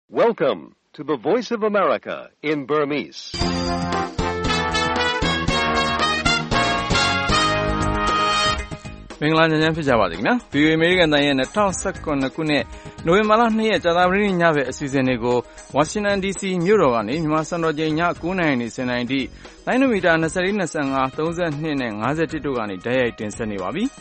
Welcome to the Voice of America in Burmese. ။မင်္ဂလာညချမ်းဖြစ်ကြပါစေခင်ဗျာ။ VOA American တိုင်းရဲ့2019ခုနှစ်နိုဝင်ဘာလ2ရက်ကြာသပတေးညဘက်အစီအစဉ်တွေကို Washington DC မြို့တော်ကနေမြန်မာစံတော်ချိန်ည9:00နာရီ 10:00 နာရီထိလိုင်းနိုမီတာ24, 25, 32နဲ့51တို့ကနေဓာတ်ရိုက်တင်ဆက်နေပါပြီ။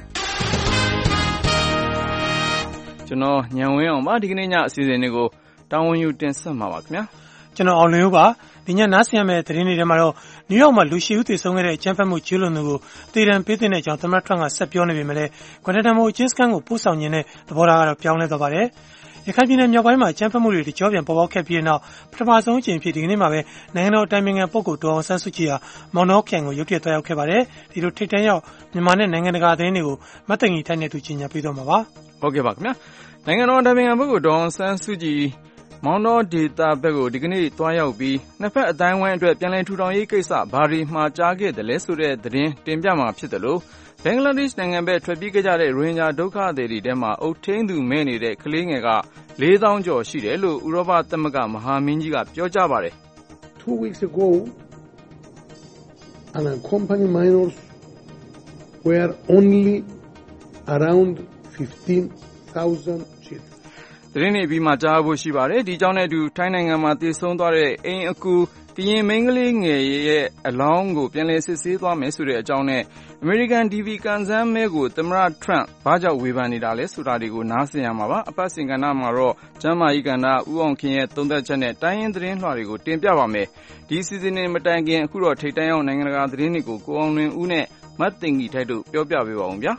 ကျွန်တော်ညံဝင်းအောင်ပါဒီကနေ့ညအစီအစဉ်တွေကိုတာဝန်ယူတင်ဆက်မှာပါခင်ဗျာ။ကျွန်တော်အောင်လွင်ဦးပါဒီညနားဆင်ရမယ့်သတင်းတွေထဲမှာတော့နယူးယောက်မှာလူရှိဦးသေဆုံးခဲ့တဲ့အကြမ်းဖက်မှုကျူးလွန်သူကိုသေဒဏ်ပေးတဲ့အကြောင်းသမ္မတထရန့်ကဆက်ပြောနေပေမဲ့လည်းကွန်တန်မိုအကျဉ်းစခန်းကိုပို့ဆောင်ခြင်းနဲ့သဘောထားကတော့ပြောင်းလဲသွားပါတယ်။ရခိုင်ပြည်နယ်မြောက်ပိုင်းမှာအကြမ်းဖက်မှုတွေတကြောပြန်ပေါ်ပေါက်ခဲ့ပြီးနောက်ပထမဆုံးအကြိမ်ဖြစ်ဒီကနေ့မှာပဲနိုင်ငံတော်အတိုင်ပင်ခံပုဂ္ဂိုလ်ဒေါ်အောင်ဆန်းစုကြည်ဟာမောင်နှောခရိုင်ကိုရုတ်တရက်သွားရောက်ခဲ့ပါတယ်။ဒီလိုထိပ်တန်းရောက်မြန်မာနဲ့နိုင်ငံတကာသတင်းတွေကိုမတ်တန်ကြီးထိုက်နေသူကြီးညာပေးတော့မှာပါ။ဟုတ်ကဲ့ပါခင်ဗျာ။နိုင်ငံတော်အတိုင်ပင်ခံပုဂ္ဂိုလ်ဒေါ်အောင်ဆန်းစုကြည်မောင်တော်ဒေတာဘက်ကိုဒီကနေ့သွားရောက်ပြီးနှစ်ဖက်အတိုင်းဝိုင်းအတွက်ပြန်လည်ထူထောင်ရေးကိစ္စဘာတွေမှာကြားခဲ့တယ်လဲဆိုတဲ့သတင်းတင်ပြမှာဖြစ်တယ်လို့ဘင်္ဂလားဒေ့ရှ်နိုင်ငံဘက်ထွက်ပြေးခဲ့ကြတဲ့ရိုဟင်ဂျာဒုက္ခသည်တွေထဲမှာအုပ်ထိန်းသူမဲ့နေတဲ့ကလေးငယ်က4000ကျော်ရှိတယ်လို့ဥရောပသမဂ္ဂမဟာမင်းကြီးကပြောကြားပါတယ်။ 2 weeks ago unaccompanied minors were only around 15,000 children သတင်းတွေပြီးမှကြားဖို့ရှိပါတယ်ဒီကြောင့်နဲ့အတူထိုင်းနိုင်ငံမှာတည်ဆုံးသွားတဲ့အိမ်အကူကရင်မိန်းကလေးငယ်ရဲ့အလောင်းကိုပြန်လည်စစ်ဆေးသွားမယ်ဆိုတဲ့အကြောင်းနဲ့အမေရိကန် DV ကန်ဆန်းမဲကိုသမ္မတထရန့်ဘာကြောင့်ဝေဖန်နေတာလဲဆိုတာတွေကိုနားဆင်ရမှာပါအပတ်စဉ်ကဏ္ဍမှာတော့ကျမ်းမာရေးကဏ္ဍဦးအောင်ခင်ရဲ့သုံးသပ်ချက်နဲ့တိုင်းရင်းသတင်းလွှာတွေကိုတင်ပြပါမယ်ဒီစီစဉ်နေမတိုင်ခင်အခုတော့ထိပ်တန်းရောက်နိုင်ငံတကာသတင်းတွေကိုကိုအောင်လွင်ဦးနဲ့မတ်တင်ကြီးထိုက်တို့ပြောပြပေးပါဦးဗျာ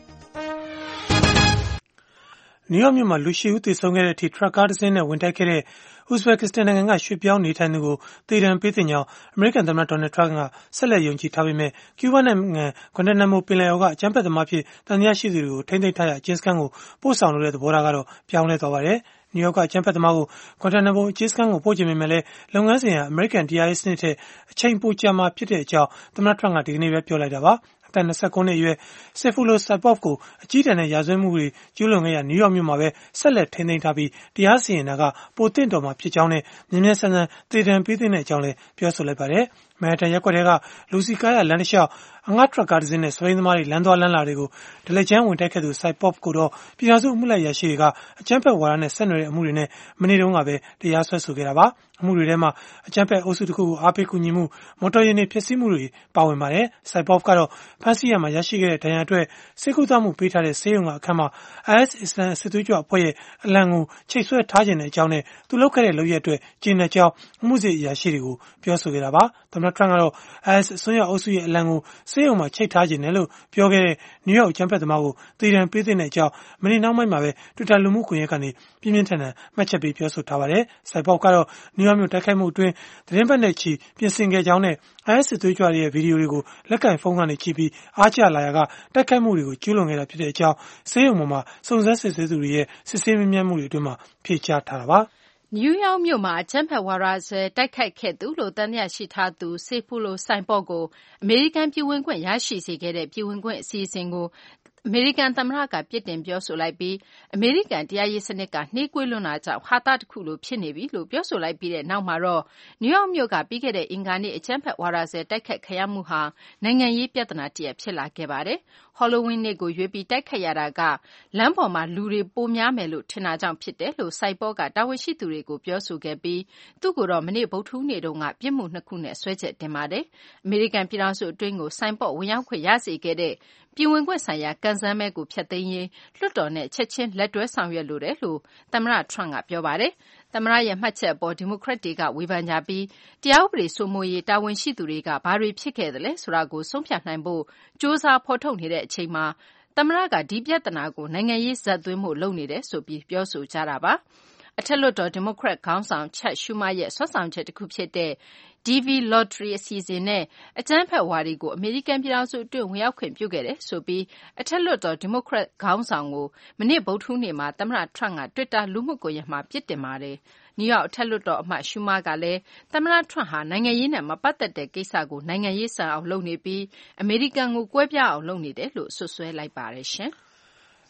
နယူးယောက်မြို့မှာလူရှိဦးသေဆုံးခဲ့တဲ့အထိထရပ်ကားတစ်စင်းနဲ့ဝင်တိုက်ခဲ့တဲ့ဥဇဘက်ကစ္စတန်နိုင်ငံကရွှေ့ပြောင်းနေထိုင်သူကိုသေဒဏ်ပေးတဲ့ကြောင်းအမေရိကန်သမ္မတဒေါ်နယ်ထရန့်ကဆက်လက်ယုံကြည်ထားပေမဲ့ကျူးဘားနိုင်ငံကွန်တန်မိုပင်လယ်အော်ကအကြမ်းဖက်သမားဖြစ်တန်တရားရှိသူတွေကိုထိန်းသိမ်းထားရအကျဉ်းစခန်းကိုပို့ဆောင်လို့တဲ့သဘောထားကတော့ပြောင်းလဲသွားပါတယ်။နယူးယောက်ကအကြမ်းဖက်သမားကိုကွန်တန်မိုအကျဉ်းစခန်းကိုပို့ချင်ပေမဲ့လည်းလုပ်ငန်းစဉ်ဟာအမေရိကန်တရားရေးစနစ်ထက်အချိန်ပိုကြာမှာဖြစ်တဲ့အကြောင်းသမ္မတထရန့်ကဒီကနေ့ပဲပြောလိုက်တာပါ။အသက်29နှစ်အရွယ်ဆေဖူလိုဆိုက်ပေါဖ်ကိုအကြီးတန်းတဲ့ရာဇဝတ်မှုတွေကျူးလွန်ခဲ့ရနယူးယောက်မြို့မှာပဲဆက်လက်ထိန်းသိမ်းထားပြီးတရားစီရင်တာကပိုတင့်တော်မှာဖြစ်ကြောင်းနဲ့မြင်းမြန်းဆန်းဆန်းသေဒဏ်ပေးတဲ့အကြောင်းလည်းပြောဆိုလိုက်ပါတယ်။မန်ဟက်တန်ရပ်ကွက်တွေကလူစီကားရလမ်းတစ်လျှောက်အငှားထရပ်ကားတစ်စီးနဲ့စပိန်သမားတွေလမ်းသွားလမ်းလာတွေကိုဒလက်ချမ်းဝင်တိုက်ခဲ့သူဆိုက်ပေါဖ်ကိုတော့ပြည်ထောင်စုအမှုလိုက်ရရှိတွေကအကြမ်းဖက်ဝါဒနဲ့ဆက်နွယ်တဲ့အမှုတွေနဲ့မနေ့တုန်းကပဲတရားစွဲဆိုခဲ့တာပါ။အမှုတွေထဲမှာအကြမ်းဖက်အုပ်စုတစ်ခုကိုအားပေးကူညီမှုမော်တော်ယာဉ်တွေဖျက်ဆီးမှုတွေပါဝင်ပါတယ်။ဆိုက်ပေါဖ်ကတော့ဖမ်းဆီးရမှာရရှိခဲ့တဲ့ဒဏ်ရာအတွက်ဆေးကုသမှုပေးထားတဲ့ဆေးရုံကအခန်းမှာ IS အစ္စလာမ်စစ်သွေးကြွအဖွဲ့ရဲ့အလံကိုချိတ်ဆွဲထားခြင်းတဲ့အကြောင်းနဲ့သူလုပ်ခဲ့တဲ့လုပ်ရက်အတွက်ကျေနပ်ကြောင်းအမှုစစ်အရာရှိတွေကိုပြောဆိုခဲ့တာပါ။သမ္မတထရန့်ကတော့ IS အစွန်းရောက်အုပ်စုရဲ့အလံကိုဆေးရုံမှာချိတ်ထားခြင်းနဲ့လို့ပြောခဲ့တဲ့နယူးယောက်အကြမ်းဖက်သမားကိုသေဒဏ်ပေးတဲ့အကြောင်းမနေ့နောက်ပိုင်းမှာပဲ Twitter လူမှုကွန်ရက်ကနေပြင်းပြင်းထန်ထန်မှတ်ချက်ပေးပြောဆိုထားပါတယ်။ဆိုက်ပေါဖ်ကတော့နယူးယောက်မြို့တိုက်ခိုက်မှုအတွင်းသတင်းပတ်နဲ့ချီပြင်ဆင်ခဲ့ကြောင်းနဲ့ IS စစ်သွေးကြွတွေရဲ့ဗီဒီယိုတွေကိုလက်ကင်ဖုန်းကနေကြည့်ပြီးအားကျလာရာကတိုက်ခိုက်မှုတွေကိုကျူးလွန်ခဲ့တာဖြစ်တဲ့အကြောင်းဆေးရုံပေါ်မှာစုံစမ်းစစ်ဆေးသူတွေရဲ့စစ်ဆေးမေးမြန်းမှုတွေအတွင်းမှာဖြေကြားထားတာပါ။နယူးယောက်မြို့မှာအကြမ်းဖက်ဝါဒစွဲတိုက်ခိုက်ခဲ့သူလို့သံသယရှိထားသူဆေဖူလိုဆိုင်ပေါ့ကိုအမေရိကန်ပြည်ဝင်ခွင့်ရရှိစေခဲ့တဲ့ပြည်ဝင်ခွင့်အစီအစဉ်ကိုအမေရိကန်သမ္မတကပြစ်တင်ပြောဆိုလိုက်ပြီးအမေရိကန်တရားရေးစနစ်ကနှေးကွေးလွန်းတာကြောင့်ဟာသတစ်ခုလိုဖြစ်နေပြီလို့ပြောဆိုလိုက်ပြီးတဲ့နောက်မှာတော့နယူးယောက်မြို့ကပြီးခဲ့တဲ့အင်္ဂါနေ့အကြမ်းဖက်ဝါဒစွဲတိုက်ခိုက်ခံရမှုဟာနိုင်ငံရေးပြဿနာတစ်ရပ်ဖြစ်လာခဲ့ပါတယ်။ Halloween နေ့ကိုရွေးပြီးတိုက်ခိုက်ရတာကလမ်းပေါ်မှာလူတွေပိုများမယ်လို့ထင်တာကြောင့်ဖြစ်တယ်လို့ဆိုက်ပေါကတာဝန်ရှိသူတွေကိုပြောဆိုခဲ့ပြီးသူ့ကိုတော့မနေ့ဗုဒ္ဓဟူးနေ့တုန်းကပြစ်မှု2ခုနဲ့စွဲချက်တင်ပါတယ်။အမေရိကန်ပြည်ထောင်စုအတွင်းကိုဆိုက်ပေါဝင်ရောက်ခွင့်ရစေခဲ့တဲ့ပြည်ဝင်ခွင့်ဆိုင်ရာကံစမ်းမဲကိုဖျက်သိမ်းရေးလွှတ်တော်နဲ့ချက်ချင်းလက်တွဲဆောင်ရွက်လိုတယ်လို့သမ္မတထရန့်ကပြောပါတယ်။သမ္မတရဲ့မှတ်ချက်အပေါ်ဒီမိုကရက်တွေကဝေဖန်ကြပြီးတရားဥပဒေစိုးမိုးရေးတာဝန်ရှိသူတွေကဘာတွေဖြစ်ခဲ့သလဲဆိုတာကိုဆုံးဖြတ်နိုင်ဖို့စ조사ဖော်ထုတ်နေတဲ့အချိန်မှာသမ္မတကဒီပြဿနာကိုနိုင်ငံရေးဇာတ်သွင်းမှုလုပ်နေတယ်ဆိုပြီးပြောဆိုကြတာပါ။အထက်လွှတ်တော်ဒီမိုကရက်ခေါင်းဆောင်ချက်ရှူမာရဲ့ဆွမ်းဆောင်ချက်တစ်ခုဖြစ်တဲ့DV Lottery အစီအစဉ်နဲ့အကြမ်းဖက်ဝါဒီကိုအမေရိကန်ပြည်ထောင်စုအတွင်းဝင်ရောက်ခွင့်ပြုခဲ့တယ်ဆိုပြီးအထက်လွှတ်တော်ဒီမိုကရက်ခေါင်းဆောင်ကိုမနေ့ဗုဒ္ဓဟူးနေ့မှာသမ္မတထရန့်က Twitter လူမှုကွန်ရက်မှာပြစ်တင်ပါတယ်။နယူးယောက်အထက်လွှတ်တော်အမတ်ရှူမာကလည်းသမ္မတထရန့်ဟာနိုင်ငံရေးနဲ့မပတ်သက်တဲ့ကိစ္စကိုနိုင်ငံရေးဆန်အောင်လုပ်နေပြီးအမေရိကန်ကိုကွဲပြားအောင်လုပ်နေတယ်လို့ဆွဆွဲလိုက်ပါတယ်ရှင်။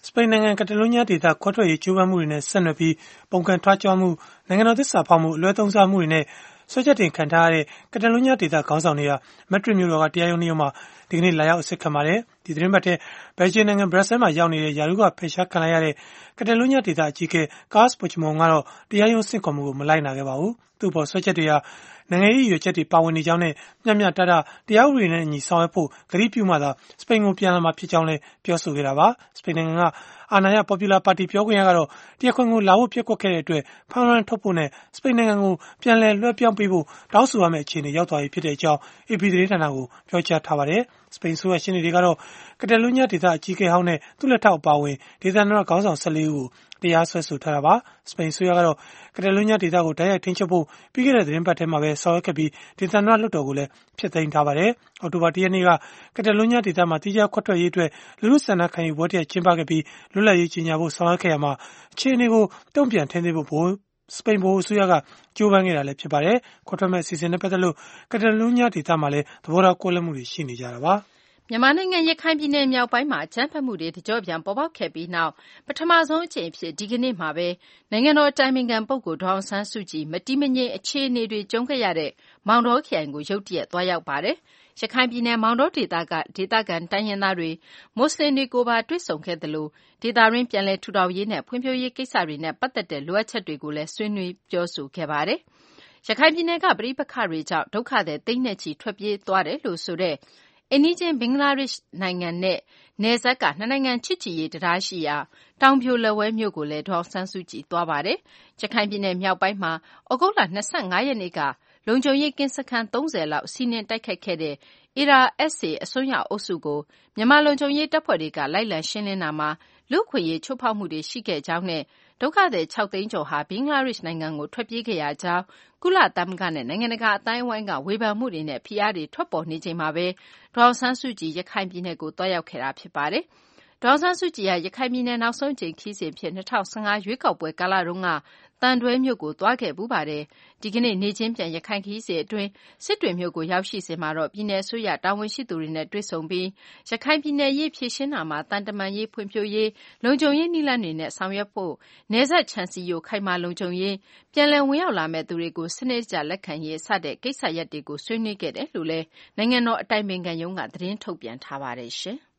စပိန်နိုင်ငံကက်တလိုးညားဒေသခွဲထွက်ရေးကြိုးပမ်းမှုတွေနဲ့ဆက်နွယ်ပြီးပုံကန်ထွားကြွမှုနိုင်ငံတော်သစ္စာဖောက်မှုအလွဲသုံးစားမှုတွေနဲ့ဆွဲချက်တင်ခံထားရတဲ့ကက်တလိုးညားဒေသခေါင်းဆောင်တွေကမက်ဒရစ်မြို့တော်ကတရားရုံးမှာဒီကနေ့လာရောက်အစစ်ခံပါတယ်ဒီသတင်းပတ်ထဲဘယ်လ်ဂျီယံနိုင်ငံဘရပ်ဆဲမှာရောက်နေတဲ့ယာရုကဖယ်ရှားခံလိုက်ရတဲ့ကက်တလိုးညားဒေသအကြီးအကဲကားစ်ပုချ်မွန်ကတော့တရားရုံးဆင့်ခေါ်မှုကိုမလိုက်နာခဲ့ပါဘူးသူ့ပေါ်ဆွဲချက်တွေဟာနိုင်ငံရေးရည်ရွယ်ချက်တွေပါဝင်နေကြောင်းနဲ့မျှမျှတတတရားဥပဒေနဲ့အညီဆောင်ရွက်ဖို့ကတိပြုမှသာစပိန်ကိုပြန်လာမှာဖြစ်ကြောင်းလည်းပြောဆိုခဲ့တာပါစပိန်နိုင်ငံကအာဏာရ Popular Party ပြောခွင့်ရကတော့တရားခွင်ကိုလာဖို့ပြက်ကွက်ခဲ့တဲ့အတွက်ဖမ်းဝရမ်းထုတ်ဖို့နဲ့စပိန်နိုင်ငံကိုပြန်လည်လွှဲပြောင်းပေးဖို့တောင်းဆိုရမယ့်အခြေအနေရောက်သွားပြီဖြစ်ကြောင်း AP သတင်းဌာနကိုပြောကြားထားပါတယ်စပိန်ဆိုရရှင်းနေတွေကတော့ကက်တလိုးညားဒေသအကြီးအကဲဟောင်းနဲ့သူ့လက်ထောက်အပါအဝင်ဒေသနာခေါင်းဆောင်14ဦးကိုတရားစွဲဆိုထားတာပါစပိန်ဆိုရကတော့ကက်တလိုးညားဒေသကိုတိုက်ရိုက်ထိန်းချုပ်ဖို့ပြီးခဲ့တဲ့သတင်းပတ်ထဲမှာပဲဆောင်ရွက်ခဲ့ပြီးဒေသနာလွှတ်တော်ကိုလည်းဖျက်သိမ်းထားပါတယ်အော်တိုဘာ1ရက်နေ့ကကက်တလိုးညားဒေသမှာတိကျခွက်ထွက်ရေးအတွက်လူလူဆန္ဒခံယူပွဲတစ်ရပ်ကျင်းပခဲ့ပြီးလွတ်လပ်ရေးကြီးညာဖို့ဆောင်ရွက်ခဲ့ရမှာအခြေအနေကိုတုံ့ပြန်ထိန်းသိမ်းဖို့စပိန်ဗဟိုအစိုးရကကြိုးပမ်းခဲ့တာလည်းဖြစ်ပါတယ်ခွက်ထွက်မဲ့အစီအစဉ်နဲ့ပတ်သက်လို့ကက်တလိုးညားဒေသမှာလည်းသဘောထားကွဲလွဲမှုတွေရှိနေကြတာပါမြန်မာနိုင်ငံရခိုင်ပြည်နယ်မြောက်ပိုင်းမှာအကြမ်းဖက်မှုတွေတကြော့ပြန်ပေါ်ပေါက်ခဲ့ပြီးနောက်ပထမဆုံးအကြိမ်ဖြစ်ဒီကနေ့မှာပဲနိုင်ငံတော်အတိုင်ပင်ခံပုဂ္ဂိုလ်ဒေါအောင်ဆန်းစုကြည်မတီးမငြိမ်အခြေအနေတွေကြုံခဲ့ရတဲ့မောင်တောခရိုင်ကိုရုတ်တရက်သွားရောက်ပါတယ်ရခိုင်ပြည်နယ်မောင်တောဒေသကဒေသခံတိုင်းရင်းသားတွေမွတ်စလင်တွေကိုပါတွေ့ဆုံခဲ့သလိုဒေသရင်းပြန်လည်ထူထောင်ရေးနဲ့ဖွံ့ဖြိုးရေးကိစ္စတွေနဲ့ပတ်သက်တဲ့လိုအပ်ချက်တွေကိုလည်းဆွေးနွေးပြောဆိုခဲ့ပါတယ်ရခိုင်ပြည်နယ်ကပဋိပက္ခတွေကြောင့်ဒုက္ခသည်သိန်းနဲ့ချီထွက်ပြေးသွားတယ်လို့ဆိုတဲ့အိမ်နီးချင်းဘင်္ဂလားဒေ့ရှ်နိုင်ငံနဲ့နယ်စပ်ကနှစ်နိုင်ငံချစ်ကြည်ရေးတရားရှိရာတောင်ပြိုလက်ဝဲမြို့ကိုလည်းဒေါအောင်ဆန်းစုကြည်သွားပါတယ်။ရခိုင်ပြည်နယ်မြောက်ပိုင်းမှာဩဂုတ်လ25ရက်နေ့ကလုံခြုံရေးကင်းစခန်း30လောက်စီးနင်းတိုက်ခိုက်ခဲ့တဲ့ ARSA အစွန်းရောက်အုပ်စုကိုမြန်မာလုံခြုံရေးတပ်ဖွဲ့တွေကလိုက်လံရှင်းလင်းတာမှာလူ့အခွင့်အရေးချိုးဖောက်မှုတွေရှိခဲ့ကြောင်းနဲ့ဒုက္ခသည်6သိန်းကျော်ဟာဘင်္ဂလားဒေ့ရှ်နိုင်ငံကိုထွက်ပြေးခဲ့ရကြောင်းကုလသမဂ္ဂနဲ့နိုင်ငံတကာအတိုင်းအဝိုင်းကဝေဖန်မှုတွေနဲ့ဖိအားတွေထွက်ပေါ်နေချိန်မှာပဲဒေါအောင်ဆန်းစုကြည်ရခိုင်ပြည်နယ်ကိုတွားရောက်ခဲ့တာဖြစ်ပါတယ်။ဒေါအောင်ဆန်းစုကြည်ဟာရခိုင်ပြည်နယ်နောက်ဆုံးအကြိမ်ခရီးစဉ်ဖြစ်2015ရွေးကောက်ပွဲကာလတုန်းကတန်တွဲမြို့ကိုတွားခဲ့ဘူးပါတယ်။ဒီကနေ့နေချင်းပြန်ရခိုင်ခရီးစဉ်အတွင်းစစ်တွေမြို့ကိုရောက်ရှိစဉ်မှာတော့ပြည်နယ်အစိုးရတာဝန်ရှိသူတွေနဲ့တွေ့ဆုံပြီးရခိုင်ပြည်နယ်ရေးဖြည့်ရှင်းတာမှာတန်တမာရေးဖွံ့ဖြိုးရေးလုံခြုံရေးနည်းလမ်းတွေနဲ့ဆောင်ရွက်ဖို့နယ်စပ်ခြံစည်းရိုးခိုင်မာလုံခြုံရေးပြန်လည်ဝင်ရောက်လာမဲ့သူတွေကိုစနစ်တကျလက်ခံရေးစတဲ့ကိစ္စရပ်တွေကိုဆွေးနွေးခဲ့တယ်လို့လည်းနိုင်ငံတော်အတိုင်ပင်ခံရုံးကသတင်းထုတ်ပြန်ထားပါတယ်ရှင်။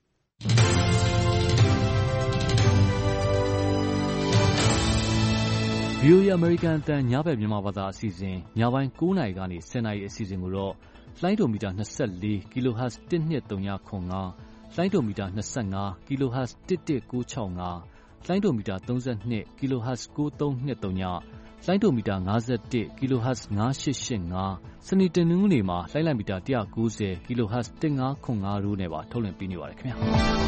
VOA American အသံညဘက်မြန်မာဘာသာအစီအစဉ်ညပိုင်း9:00 နာရီကနေ10:00 နာရီအစီအစဉ်ကိုတော့လိုင်းဒိုမီတာ24 kHz 12395လိုင်းဒိုမီတာ25 kHz 11965လိုင်းဒိုမီတာ32 kHz 9323ညလိုင်းဒိုမီတာ51 kHz 9885စနေတနင်္ဂနွေမှာလိုင်းလိုက်မီတာ190 kHz 1505တို့နဲ့ပါထုတ်လွှင့်ပေးနေပါတယ်ခင်ဗျာ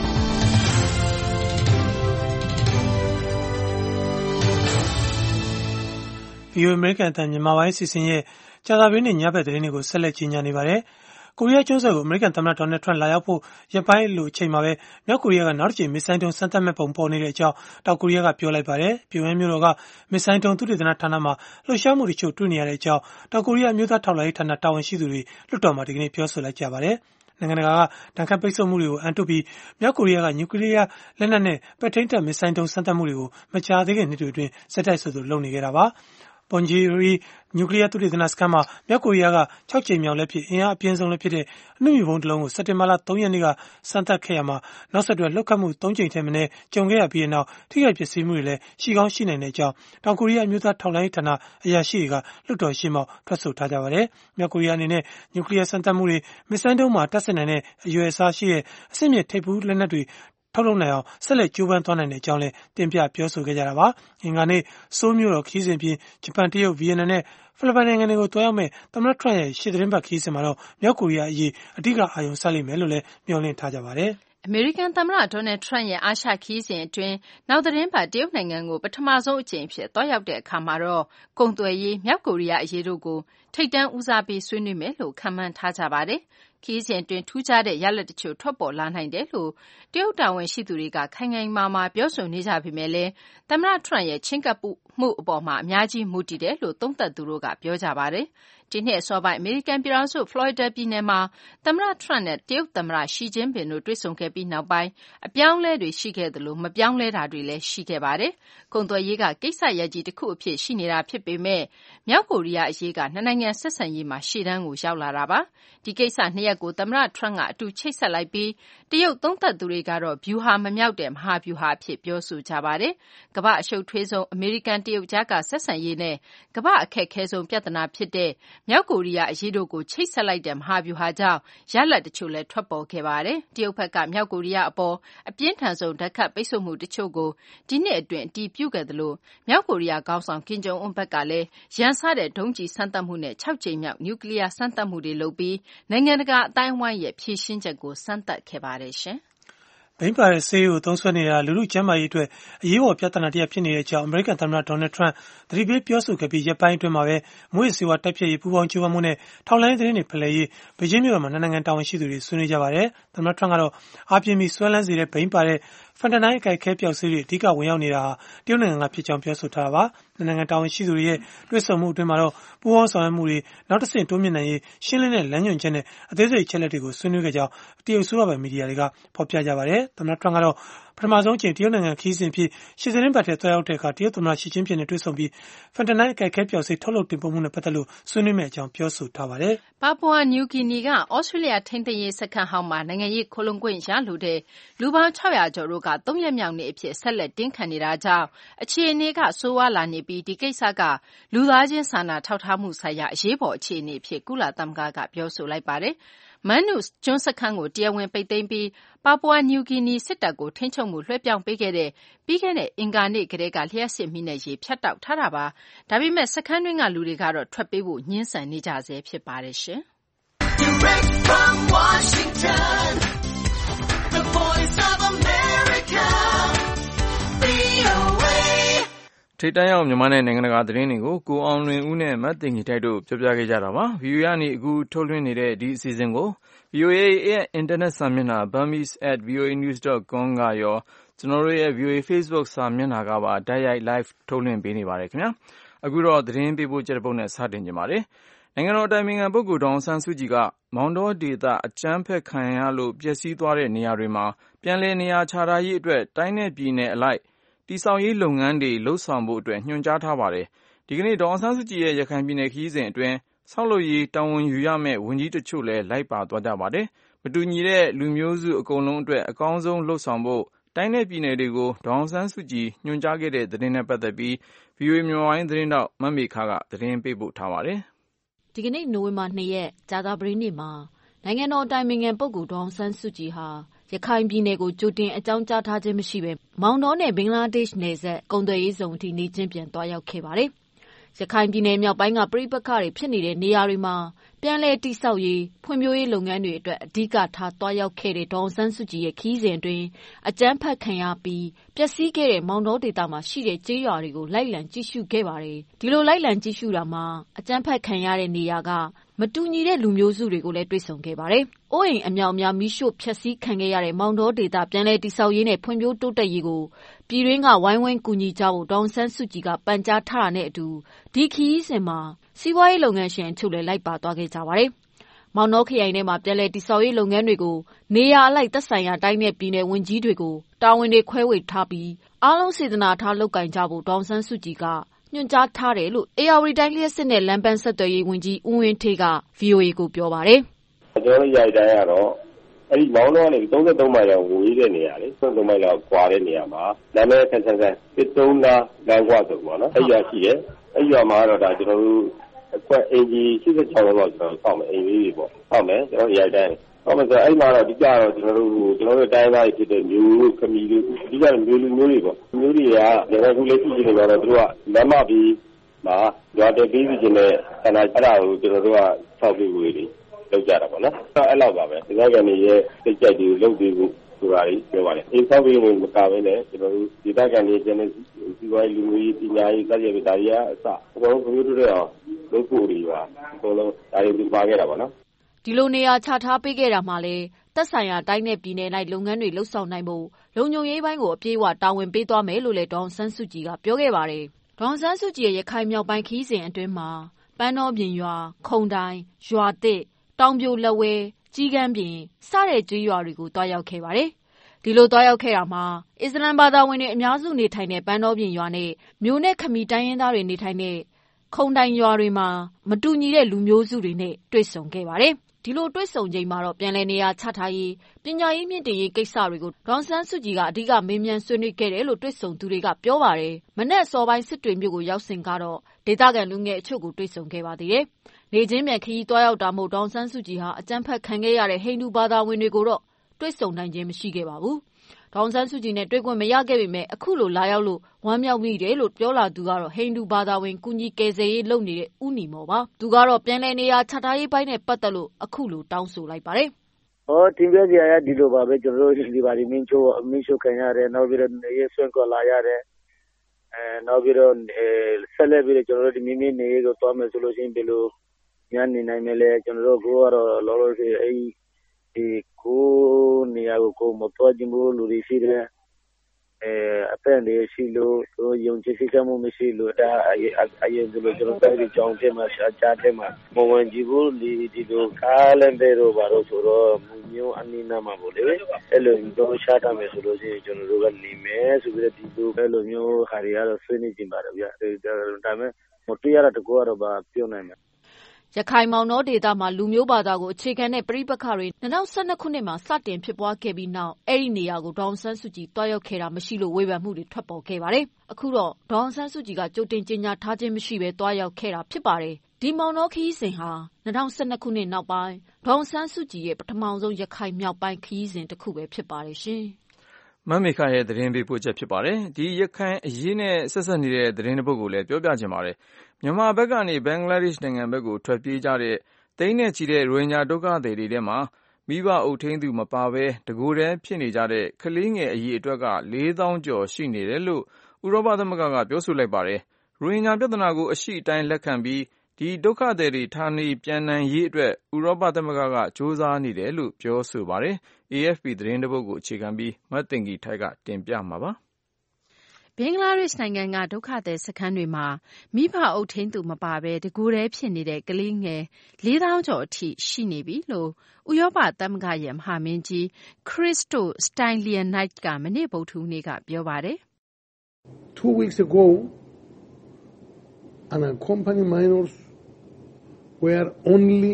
VOA American အသံမြန်မာပိုင်းအစီအစဉ်ရဲ့ကြာသပတေးနေ့ညဘက်သတင်းတွေကိုဆက်လက်ကြီးညာနေပါတယ်။ကိုရီးယားကျွန်းဆွယ်ကိုအမေရိကန်သမ္မတဒေါ်နယ်ထရန့်လာရောက်ဖို့ရက်ပိုင်းလိုအချိန်မှာပဲမြောက်ကိုရီးယားကနောက်တစ်ကြိမ်မစ်ဆိုင်းဒုံးစမ်းသပ်မဲ့ပုံပေါ်နေတဲ့အကြောင်းတောင်ကိုရီးယားကပြောလိုက်ပါတယ်။ပြုံးရမ်းမြို့တော်ကမစ်ဆိုင်းဒုံးသုတေသနဌာနမှာလှုပ်ရှားမှုတချို့တွေ့နေရတဲ့အကြောင်းတောင်ကိုရီးယားမျိုးသားထောက်လှမ်းရေးဌာနတာဝန်ရှိသူတွေလွှတ်တော်မှာဒီကနေ့ပြောဆိုလိုက်ကြပါတယ်။နိုင်ငံတကာကတန်ခတ်ပိတ်ဆို့မှုတွေကိုအန်တုပြီးမြောက်ကိုရီးယားကနျူကလ িয়ার လက်နက်နဲ့ပဲ့ထိန်းတပ်မစ်ဆိုင်းဒုံးစမ်းသပ်မှုတွေကိုမကြာသေးခင်နှစ်တွေအတွင်းစက်တိုက်ဆိုသလိုလုပ်နေခဲ့တာပါ။ပွန်ဂျီရီနျူကလ িয়ার သုတေသနစခန်းမှာမြောက်ကိုရီးယားက6ကြိမ်မြောက်လည်းဖြစ်အင်အားအပြင်းဆုံးလည်းဖြစ်တဲ့အနုမြူဘုံတစ်လုံးကိုစက်တင်ဘာလ3ရက်နေ့ကစမ်းသပ်ခဲ့ရမှာနောက်ဆက်တွဲလှုပ်ခတ်မှု3ကြိမ်ထက်မနည်းကြုံခဲ့ရပြီးနောက်ထိခိုက်ပျက်စီးမှုတွေလည်းရှိကောင်းရှိနိုင်တဲ့အကြောင်းတောင်ကိုရီးယားမျိုးသားထောက်လှမ်းရေးဌာနအရာရှိတွေကလွှတ်တော်ရှေ့မှောက်ထွက်ဆိုထားကြပါတယ်။မြောက်ကိုရီးယားအနေနဲ့နျူကလ িয়ার စမ်းသပ်မှုတွေမစ်ဆိုင်းဒုံးမှာတပ်ဆင်နိုင်တဲ့အရွယ်အစားရှိတဲ့အဆင့်မြင့်ထိပ်ဖူးလက်နက်တွေထုတ်လုပ်နိုင်အောင်ဆက်လက်ကြိုးပမ်းသွားနိုင်တဲ့အကြောင်းလည်းတင်ပြပြောဆိုခဲ့ကြတာပါ။အင်္ဂါနေ့ဆိုးမြို့တော်ခရီးစဉ်ပြင်ဂျပန်တရုတ်ဗီယက်နမ်နဲ့ဖိလစ်ပိုင်နိုင်ငံတွေကိုတွားရောက်မဲ့သမ္မတထရန့်ရဲ့ရှေ့သတင်းပတ်ခရီးစဉ်မှာတော့မြောက်ကိုရီးယားအရေးအဓိကအာရုံစိုက်လိမ့်မယ်လို့လည်းမျှော်လင့်ထားကြပါတယ်။အမေရိကန်သမ္မတဒေါ်နယ်ထရန့်ရဲ့အာရှခရီးစဉ်အတွင်းနောက်သတင်းပတ်တရုတ်နိုင်ငံကိုပထမဆုံးအကြိမ်ဖြစ်တွားရောက်တဲ့အခါမှာတော့ကုန်သွယ်ရေးမြောက်ကိုရီးယားအရေးတို့ကိုထိပ်တန်းဦးစားပေးဆွေးနွေးမယ်လို့ခန့်မှန်းထားကြပါတယ်။ခရီးစဉ်အတွင်းထူးခြားတဲ့ရလဒ်တချို့ထွက်ပေါ်လာနိုင်တယ်လို့တရုတ်တာဝန်ရှိသူတွေကခိုင်ခိုင်မာမာပြောဆိုနေကြပေမဲ့လည်းသမ္မတ Trump ရဲ့ချဉ်းကပ်မှုအပေါ်မှာအများကြီးမူတည်တယ်လို့သုံးသပ်သူတို့ကပြောကြပါတယ်။ဒီနှစ်အစောပိုင်းအမေရိကန်ပြည်ထောင်စုဖလော်ရီဒါပြည်နယ်မှာသမ္မတ Trump နဲ့တရုတ်သမ္မတရှီကျင်းပင်တို့တွေ့ဆုံခဲ့ပြီးနောက်ပိုင်းအပြောင်းအလဲတွေရှိခဲ့သလိုမပြောင်းလဲတာတွေလည်းရှိခဲ့ပါတယ်။ကုန်သွယ်ရေးကကိစ္စရပ်ကြီးတစ်ခုအဖြစ်ရှိနေတာဖြစ်ပေမဲ့မြောက်ကိုရီးယားအရေးကနှစ်နိုင်ငံဆက်ဆံရေးမှာရှေ့တန်းကိုရောက်လာတာပါ။ဒီကိစ္စနှစ်ရပ်ကိုသမ္မတ Trump ကအတူချိတ်ဆက်လိုက်ပြီးတရုတ်သုံးသပ်သူတွေကတော့ဗျူဟာမမြောက်တဲ့မဟာဗျူဟာအဖြစ်ပြောဆိုကြပါတယ်။ကမ္ဘာအရှုပ်ထွေးဆုံးအမေရိကန်တရုတ်ကြားကဆက်ဆံရေးနဲ့ကမ္ဘာအခက်အခဲဆုံးပြဿနာဖြစ်တဲ့မြောက်ကိုရီးယားအရေးတို့ကိုချိတ်ဆက်လိုက်တဲ့မဟာဗျူဟာကြောင့်ရလဒ်တချို့လည်းထွက်ပေါ်ခဲ့ပါတယ်။တရုတ်ဘက်ကမြောက်ကိုရီးယားအပေါ်အပြင်းထန်ဆုံးဓာတ်ခတ်ပိတ်ဆို့မှုတချို့ကိုဒီနှစ်အတွင်းအတည်ပြုခဲ့သလိုမြောက်ကိုရီးယားခေါင်းဆောင်ကင်ဂျုံအွန်းဘက်ကလည်းရန်စတဲ့ဒုံးကျည်စမ်းသပ်မှုနဲ့6 ကြိမ်မြောက်နျူကလ িয়ার စမ်းသပ်မှုတွေလုပ်ပြီးနိုင်ငံတကာအတိုင်းအဝိုင်းရဲ့ဖြေရှင်းချက်ကိုစမ်းသပ်ခဲ့ပါတယ်ရှင်။ဘိန်းပါတဲ့ဆေးကိုသုံးစွဲနေတာလူထုကျန်းမာရေးအတွက်အရေးပေါ်ပြဿနာတစ်ရပ်ဖြစ်နေတဲ့အကြောင်းအမေရိကန်သမ္မတဒေါ်နယ်ထရန့်သတိပေးပြောဆိုခဲ့ပြီးရက်ပိုင်းအတွင်းမှာပဲမွေးစေဝါတိုက်ဖျက်ရေးပူးပေါင်းကြိုးပမ်းမှုနဲ့ထောက်လှမ်းရေးသတင်းတွေဖလှယ်ရေးဘေကျင်းမြို့တော်မှာနိုင်ငံတာဝန်ရှိသူတွေဆွေးနွေးကြပါတယ်။သမ္မတထရန့်ကတော့အားပြင်းပြီးဆွဲလန်းစေတဲ့ဘိန်းပါတဲ့ဖန်တနိုင်းအကြိုက်ခဲပျောက်ဆေးတွေအဓိကဝင်ရောက်နေတာဟာတရုတ်နိုင်ငံကဖြစ်ကြောင်းပြောဆိုထားတာပါ။နိုင်ငံတာဝန်ရှိသူတွေရဲ့တွေ့ဆုံမှုအတွင်းမှာတော့ပူးပေါင်းဆောင်ရွက်မှုတွေနောက်တစ်ဆင့်တိုးမြင့်နိုင်ရေးရှင်းလင်းတဲ့လမ်းညွှန်ချက်နဲ့အသေးစိတ်အချက်လက်တွေကိုဆွေးနွေးခဲ့ကြောင်းတရုတ်ဆိုရပိုင်မီဒီယာတွေကဖော်ပြကြပါတယ်။သမ္မတထရန့်ကတော့ပထမဆုံးအကြိမ်တရုတ်နိုင်ငံခရီးစဉ်ဖြစ်ရှစ်သတင်းပတ်ထဲသွားရောက်တဲ့အခါတရုတ်သမ္မတရှီကျင်းပင်နဲ့တွေ့ဆုံပြီးဖန်တနိုင်းအကြိုက်ခဲပျောက်ဆေးထုတ်လုပ်တင်ပို့မှုနဲ့ပတ်သက်လို့ဆွေးနွေးမယ့်အကြောင်းပြောဆိုထားပါတယ်။ပါပူဝါနျူဂီနီကဩစတြေးလျထိန်းသိမ်းရေးစခန်းဟောင်းမှာနိုင်ငံရေးခိုလှုံခွင့်ရလိုတဲ့လူပေါင်း600ကျော်တို့က3ရက်မြောက်နေ့အဖြစ်ဆက်လက်တင်းခံနေတာကြောင့်အခြေအနေကဆိုးဝါးလာနေပြီးဒီကိစ္စကလူသားချင်းစာနာထောက်ထားမှုဆိုင်ရာအရေးပေါ်အခြေအနေအဖြစ်ကုလသမဂ္ဂကပြောဆိုလိုက်ပါတယ်။မန်နုစ်ကျွန်းစခန်းကိုတရားဝင်ပိတ်သိမ်းပြီးပါပူဝါနျူဂီနီစစ်တပ်ကိုထိန်းချုပ်မှုလွှဲပြောင်းပေးခဲ့တဲ့ပြီးခဲ့တဲ့အင်္ဂါနေ့ကတည်းကလျှက်စစ်မီးနဲ့ရေဖြတ်တောက်ထားတာပါ။ဒါပေမဲ့စခန်းတွင်းကလူတွေကတော့ထွက်ပေးဖို့ညှင်းဆန်နေကြဆဲဖြစ်ပါတယ်ရှင်။ Direct from Washington, the Voice of America, VOA ထိပ်တန်းရောက်မြန်မာနဲ့နိုင်ငံတကာသတင်းတွေကိုကိုအောင်လွင်ဦးနဲ့မတ်တင်ကြီးတိုက်တို့ပြောပြခဲ့ကြတာပါ။ VOA ကနေအခုထုတ်လွှင့်နေတဲ့ဒီအစီအစဉ်ကို VOA ရဲ့အင်တာနက်စာမျက်နှာ burmese@voanews.com ကရောကျွန်တော်တို့ရဲ့ VOA Facebook စာမျက်နှာကပါတိုက်ရိုက် live ထုတ်လွှင့်ပေးနေပါတယ်ခင်ဗျာ။အခုတော့သတင်းပေးပို့ချက်တစ်ပုဒ်နဲ့စတင်ကြပါမယ်။နိုင်ငံတော်အတိုင်ပင်ခံပုဂ္ဂိုလ်ဒေါ်အောင်ဆန်းစုကြည်ကမောင်တောဒေသအကြမ်းဖက်ခံရလို့ပျက်စီးသွားတဲ့နေရာတွေမှာပြန်လည်နေရာချထားရေးအတွက်တိုင်းနဲ့ပြည်နယ်အလိုက်တည်ဆောက်ရေးလုပ်ငန်းတွေလုပ်ဆောင်ဖို့အတွက်ညွှန်ကြားထားပါတယ်။ဒီကနေ့ဒေါ်အောင်ဆန်းစုကြည်ရဲ့ရခိုင်ပြည်နယ်ခရီးစဉ်အတွင်းဆောက်လုပ်ရေးတာဝန်ယူရမယ့်ဝန်ကြီးတချို့လည်းလိုက်ပါသွားကြပါတယ်။မတူညီတဲ့လူမျိုးစုအကုန်လုံးအတွက်အကောင်းဆုံးလုပ်ဆောင်ဖို့တိုင်းနဲ့ပြည်နယ်တွေကိုဒေါ်အောင်ဆန်းစုကြည်ညွှန်ကြားခဲ့တဲ့သတင်းနဲ့ပတ်သက်ပြီး VOA မြန်မာပိုင်းသတင်းတောက်မမေခကသတင်းပေးပို့ထားပါတယ်။ဒီကနေ့နိုဝင်ဘာ 2 ရက်ကြာသပတေးနေ့မှာနိုင်ငံတော်အတိုင်ပင်ခံပုဂ္ဂိုလ်ဒေါ်အောင်ဆန်းစုကြည်ဟာရခိုင်ပြည်နယ်ကိုကြိုတင်အကြောင်းကြားထားခြင်းမရှိဘဲမောင်တောနဲ့ဘင်္ဂလားဒေ့ရှ်နယ်စပ်ကုန်သွယ်ရေးဇုံအထိနေချင်းပြန်သွားရောက်ခဲ့ပါတယ်။ရခိုင်ပြည်နယ်မြောက်ပိုင်းကပဋိပက္ခတွေဖြစ်နေတဲ့နေရာတွေမှာပြန်လည်တည်ဆောက်ရေးဖွံ့ဖြိုးရေးလုပ်ငန်းတွေအတွက်အဓိကထားသွားရောက်ခဲ့တဲ့ဒေါ်အောင်ဆန်းစုကြည်ရဲ့ခရီးစဉ်အတွင်းအကြမ်းဖက်ခံရပြီးပျက်စီးခဲ့တဲ့မောင်တောဒေသမှာရှိတဲ့ကျေးရွာတွေကိုလိုက်လံကြည့်ရှုခဲ့ပါတယ်။ဒီလိုလိုက်လံကြည့်ရှုတာမှာအကြမ်းဖက်ခံရတဲ့နေရာကမတူညီတဲ့လူမျိုးစုတွေကိုလည်းတွေ့ဆုံခဲ့ပါတယ်။အိုးအိမ်အမြောက်အများမိရှို့ဖျက်ဆီးခံခဲ့ရတဲ့မောင်တောဒေသပြန်လည်တည်ဆောက်ရေးနဲ့ဖွံ့ဖြိုးတိုးတက်ရေးကိုပြည်တွင်းကဝိုင်းဝန်းကူညီကြဖို့ဒေါ်အောင်ဆန်းစုကြည်ကပန်ကြားထားတာနဲ့အတူဒီခရီးစဉ်မှာစီးပွားရေးလုပ်ငန်းရှင်အချို့လည်းလိုက်ပါသွားခဲ့ကြပါတယ်။မောင်တောခရိုင်ထဲမှာပြန်လည်တည်ဆောက်ရေးလုပ်ငန်းတွေကိုနေရာအလိုက်သက်ဆိုင်ရာတိုင်းနဲ့ပြည်နယ်ဝန်ကြီးတွေကိုတာဝန်တွေခွဲဝေထားပြီးအားလုံးစေတနာထားလုပ်ကိုင်ကြဖို့ဒေါ်အောင်ဆန်းစုကြည်ကညွှန်ကြားထားတယ်လို့ဧရာဝတီတိုင်းလျှက်စစ်နဲ့လမ်းပန်းဆက်သွယ်ရေးဝန်ကြီးဦးဝင်းဌေးက VOA ကိုပြောပါတယ်။ကျွန်တော်ရိုက်တိုင်းကတော့အဲ့ဒီမောင်တောကနေ33မိုင်လောက်ဝေးတဲ့နေရာလေ33မိုင်လောက်ကွာတဲ့နေရာမှာနာမည်ဆန်းစစ်တုံးသားလမ်းကွာဆိုပေါ့နော်အဲ့ရွာရှိတယ်အဲ့ရွာမှာတော့ဒါကျွန်တော်တို့အကွက်အင်ဂျီ86လောက်ကျွန်တော်စောင့်မယ်အင်ဂျီတွေပေါ့စောင့်မယ်ကျွန်တော်ရိုက်တိုင်းဟုတ်မယ်ဆိုအဲ့မှာတော့အဓိကတော့ကျွန်တော်တို့တိုင်းသားတွေဖြစ်တဲ့မျိုးခမီတွေအဓိကမျိုးလူမျိုးတွေပေါ့မျိုးတွေကလည်းခုလေးကြည့်နေတော့သူတို့ကလမ်းမပြီးမှာရွာတဲ့ပြီးစီခြင်းနဲ့ဆန္ဒအဲ့ဒါကိုကျွန်တော်တို့ကဆောက်ပြီးဝေးတယ်လောက်ကြတာပေါ့နော်အဲ့လောက်ပါပဲဒီကကနေရဲ့စိတ်ကြိုက်တွေလုပ်ပြီးဖို့ဆိုတာကြီးပြောပါလေအိမ်ဆောက်ပြီးဝင်မကဘဲနဲ့ကျွန်တော်တို့ဒီဘက်ကနေကျန်တဲ့စီးပွားရေးလူမျိုးရေးပညာရေးစသဖြင့်ဒါကြီးကအစအကုန်လုံးကွန်ပျူတာတွေအောင်လုပ်ဖို့တွေပါအကုန်လုံးဒါတွေပါခဲ့တာပေါ့နော်ဒီလိုနေရာချထားပေးခဲ့တာမှလည်းသက်ဆိုင်ရာတိုင်းနဲ့ပြည်နယ်၌လုပ်ငန်းတွေလှုပ်ဆောင်နိုင်ဖို့လုံခြုံရေးပိုင်းကိုအပြည့်အဝတာဝန်ပေးသွားမယ်လို့လည်းဒေါ်အောင်ဆန်းစုကြည်ကပြောခဲ့ပါတယ်။ဒေါ်အောင်ဆန်းစုကြည်ရဲ့ရခိုင်မြောက်ပိုင်းခရီးစဉ်အတွင်းမှာပန်းတော်ပြင်ရွာ၊ခုံတိုင်၊ရွာသစ်၊တောင်ပြိုလက်ဝဲ၊ကြီးကမ်းပြင်စတဲ့ကျေးရွာတွေကိုတွားရောက်ခဲ့ပါတယ်။ဒီလိုတွားရောက်ခဲ့တာမှာအစ္စလမ်ဘာသာဝင်တွေအများစုနေထိုင်တဲ့ပန်းတော်ပြင်ရွာနဲ့မြို့နဲ့ခမီတိုင်းရင်းသားတွေနေထိုင်တဲ့ခုံတိုင်ရွာတွေမှာမတူညီတဲ့လူမျိုးစုတွေနဲ့တွေ့ဆုံခဲ့ပါတယ်။ဒီလိုတွေ့ဆုံချိန်မှာတော့ပြန်လည်နေရာချထားရေးပညာရေးမြင့်တင်ရေးကိစ္စတွေကိုဒေါ်အောင်ဆန်းစုကြည်ကအဓိကမေးမြန်းဆွေးနွေးခဲ့တယ်လို့တွေ့ဆုံသူတွေကပြောပါတယ်။မနက်စောပိုင်းစစ်တွေမြို့ကိုရောက်စဉ်ကတော့ဒေသခံလူငယ်အချို့ကိုတွေ့ဆုံခဲ့ပါသေးတယ်။နေချင်းမြန်ခရီးသွားရောက်တာမို့ဒေါ်အောင်ဆန်းစုကြည်ဟာအကြမ်းဖက်ခံခဲ့ရတဲ့ဟိန္ဒူဘာသာဝင်တွေကိုတော့တွေ့ဆုံနိုင်ခြင်းမရှိခဲ့ပါဘူး။ဒေါ်အောင်ဆန်းစုကြည်နဲ့တွေ့ခွင့်မရခဲ့ပေမဲ့အခုလိုလာရောက်လို့ဝမ်းမြောက်မိတယ်လို့ပြောလာသူကတော့ဟိန္ဒူဘာသာဝင်ကူညီကယ်ဆယ်ရေးလုပ်နေတဲ့ဦးနီမော်ပါ။သူကတော့ပြန်လည်နေရာချထားရေးပိုင်းနဲ့ပတ်သက်လို့အခုလိုတောင်းဆိုလိုက်ပါတယ်။တင်ပြစရာဒီလိုပါပဲကျွန်တော်တို့ဒီပါဒီမင်းချိုခံရတယ်နောက်ပြီးတော့နေရဆွန့်ခွာလာရတယ်နောက်ပြီးတော့ဆက်လက်ပြီးတော့ကျွန်တော်တို့ဒီမိမိနေကိုသွားမယ်ဆိုလို့ရှိရင်ဒီလိုညနေနိုင်မယ်လေကျွန်တော်တို့ကတော့လောလောဆယ်ဒီကိုနေရာကိုမတော်ကြဘူးလူတွေရှိတယ်အပန်းတွေရှိလို့သူယုံကြည်စိတ်ချမှုမရှိလို့ဒါအရင်ကကျွန်တော်တို့ဒီကြောင်းထဲမှာရှားထဲမှာမဝင်ကြည့်ဘူးဒီလိုကားလမ်းတွေတော့ဘာလို့ဆိုတော့မျိုးအနည်းနာမှာပေါ့လေအဲ့လိုတော့ရှားတာမယ်ဆိုလို့ရှိရင်ကျွန်တော်တို့ကနေမယ်ဆိုပြီးဒီလိုအဲ့လိုမျိုးခါရီကတော့ဆွေးနွေးကြည့်ပါတယ်ဗျာဒါပေမဲ့မတွေ့ရတာတကူကတော့ပြောနိုင်မယ်ရခိုင်မောင်နှောဒေသမှာလူမျိုးဘာသာကိုအခြေခံတဲ့ပြည်ပခါတွေ2012ခုနှစ်မှာစတင်ဖြစ်ပွားခဲ့ပြီးနောက်အဲ့ဒီနေရာကိုဒေါ်အောင်ဆန်းစုကြည်တွားရောက်ခဲ့တာမရှိလို့ဝေဖန်မှုတွေထွက်ပေါ်ခဲ့ပါတယ်။အခုတော့ဒေါ်အောင်ဆန်းစုကြည်ကကြိုတင်ကြေညာထားခြင်းမရှိဘဲတွားရောက်ခဲ့တာဖြစ်ပါတယ်။ဒီမောင်နှောခရီးစဉ်ဟာ2012ခုနှစ်နောက်ပိုင်းဒေါ်အောင်ဆန်းစုကြည်ရဲ့ပထမဆုံးရခိုင်မြောက်ပိုင်းခရီးစဉ်တစ်ခုပဲဖြစ်ပါတယ်ရှင်။မမေခရဲ့သတင်းပေးပို့ချက်ဖြစ်ပါတယ်။ဒီရခိုင်အရေးနဲ့ဆက်ဆက်နေတဲ့သတင်းတစ်ပုဒ်ကိုလည်းပြောပြချင်ပါတယ်။မြန်မာဘက်ကနေဘင်္ဂလားဒေ့ရှ်နိုင်ငံဘက်ကိုထွက်ပြေးကြတဲ့သိန်းနဲ့ချီတဲ့ရိုဟင်ဂျာဒုက္ခသည်တွေထဲမှာမိဘအုပ်ထိန်းသူမပါဘဲတကိုယ်တည်းဖြစ်နေကြတဲ့ကလေးငယ်အရေအတွက်က4000ကျော်ရှိနေတယ်လို့ဥရောပသမဂ္ဂကပြောဆိုလိုက်ပါတယ်။ရိုဟင်ဂျာပြဿနာကိုအရှိအတိုင်းလက်ခံပြီးဒီဒုက္ခသည်တွေဌာနေပြန်နိုင်ရေးအတွက်ဥရောပသမဂ္ဂကစ조사နေတယ်လို့ပြောဆိုပါတယ်။ AFP သတင်းတစ်ပုဒ်ကိုအခြေခံပြီးမသိင်္ဂီထိုက်ကတင်ပြမှာပါ။ဘင်္ဂလားဒေ့ရှ်နိုင်ငံကဒုက္ခသည်စခန်းတွေမှာမိဘအုပ်ထိန်းသူမပါဘဲတကိုယ်တည်းဖြစ်နေတဲ့ကလေးငယ်4000ကျော်အထိရှိနေပြီလို့ဥရောပသမဂ္ဂရဲ့မဟာမင်းကြီး Christos Stylianides ကမနေ့ဗုဒ္ဓဟူးနေ့ကပြောပါတယ်။ 2 weeks ago unaccompanied minors were only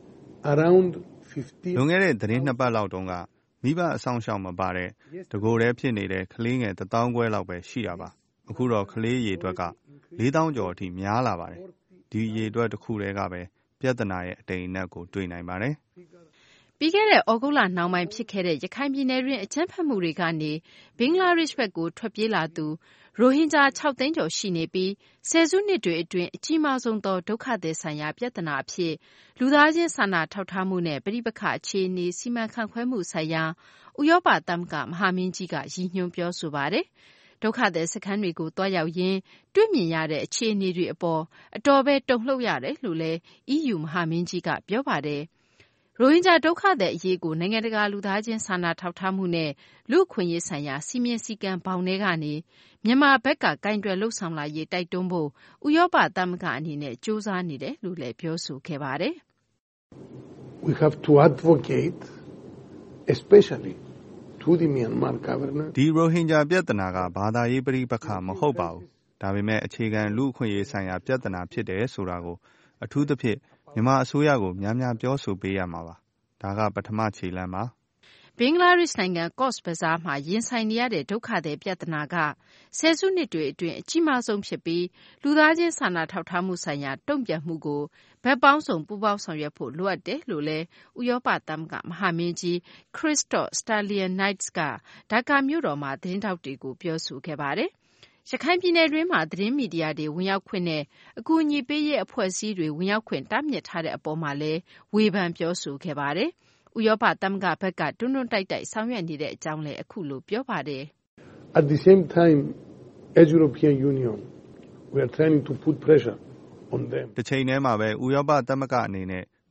around 15 လွန်ခဲ့တဲ့သတင်း2ပတ်လောက်တုန်းကမိဘအဆောင်ရှောက်မပါတဲ့တကိုယ်တည်းဖြစ်နေတဲ့ကလေးငယ်1000ခွဲလောက်ပဲရှိတာပါအခုတော့ကလေးရေအတွက်က4000ကျော်အထိများလာပါတယ်ဒီရေအတွက်တစ်ခုတည်းကပဲပြဿနာရဲ့အတိမ်အနက်ကိုတွေ့နိုင်ပါတယ်ပြီးခဲ့တဲ့ဩဂုတ်လနှောင်းပိုင်းဖြစ်ခဲ့တဲ့ရခိုင်ပြည်နယ်တွင်အကြမ်းဖက်မှုတွေကနေဘင်္ဂလားဒေ့ရှ်ဘက်ကိုထွက်ပြေးလာသူရိုဟင်ဂျာ6သိန်းကျော်ရှိနေပြီးဆယ်စုနှစ်တွေအတွင်းအကြီးမားဆုံးသောဒုက္ခသည်ဆိုင်ရာပြဿနာအဖြစ်လူသားချင်းစာနာထောက်ထားမှုနဲ့ပဋိပက္ခအခြေအနေစီမံခန့်ခွဲမှုဆိုင်ရာဥရောပသမဂ္ဂမဟာမင်းကြီးကရည်ညွှန်းပြောဆိုပါတယ်။ဒုက္ခသည်စခန်းတွေကိုတွားရောက်ရင်းတွေ့မြင်ရတဲ့အခြေအနေတွေအပေါ်အတော်ပဲတုန်လှုပ်ရတယ်လို့လည်း EU မဟာမင်းကြီးကပြောပါတယ်။ရိုဟင်ဂျာဒုက္ခသည်အရေးကိုနိုင်ငံတကာလူသားချင်းစာနာထောက်ထားမှုနဲ့လူ့အခွင့်အရေးဆိုင်ရာစည်းမျဉ်းစည်းကမ်းဘောင်ထဲကနေမြန်မာဘက်ကကင်တွယ်လှုပ်ဆောင်လာရေးတိုက်တွန်းဖို့ဥရောပသမဂ္ဂအနေနဲ့စ조사နေတယ်လို့လည်းပြောဆိုခဲ့ပါတယ်။ We have to advocate especially to the Myanmar government ဒီရိုဟင်ဂျာပြဿနာကဘာသာရေးပဋိပက္ခမဟုတ်ပါဘူး။ဒါပေမဲ့အခြေခံလူ့အခွင့်အရေးဆိုင်ရာပြဿနာဖြစ်တယ်ဆိုတာကိုအထူးသဖြင့်မြန်မာအစိုးရကိုများများပြောဆိုပေးရမှာပါ။ဒါကပထမခြေလှမ်းပါ။ဘင်္ဂလားဒေ့ရှ်နိုင်ငံကော့စ်ဘဇားမှာရင်ဆိုင်နေရတဲ့ဒုက္ခသည်ပြဿနာကဆယ်စုနှစ်တွေအတွင်းအကြီးမားဆုံးဖြစ်ပြီးလူသားချင်းစာနာထောက်ထားမှုဆိုင်ရာတုံ့ပြန်မှုကိုဘက်ပေါင်းစုံပူးပေါင်းဆောင်ရွက်ဖို့လိုအပ်တယ်လို့လည်းဥရောပသမဂ္ဂမဟာမင်းကြီး Christos Stylianides ကဒါကာမြို့တော်မှာသတင်းထောက်တွေကိုပြောဆိုခဲ့ပါတယ်။ရခိုင်ပြည်နယ်တွင်းမှာသတင်းမီဒီယာတွေဝင်ရောက်ခွင့်နဲ့အကူအညီပေးရေးအဖွဲ့အစည်းတွေဝင်ရောက်ခွင့်တားမြစ်ထားတဲ့အပေါ်မှာလည်းဝေဖန်ပြောဆိုခဲ့ပါတယ်။ဥရောပသမဂ္ဂဘက်ကတွန်းတွန်းတိုက်တိုက်ဆောင်ရွက်နေတဲ့အကြောင်းလည်းအခုလိုပြောပါတယ်။ At the same time as European Union we are trying to put pressure on them တစ်ချိန်တည်းမှာပဲဥရောပသမဂ္ဂအနေနဲ့ဒီ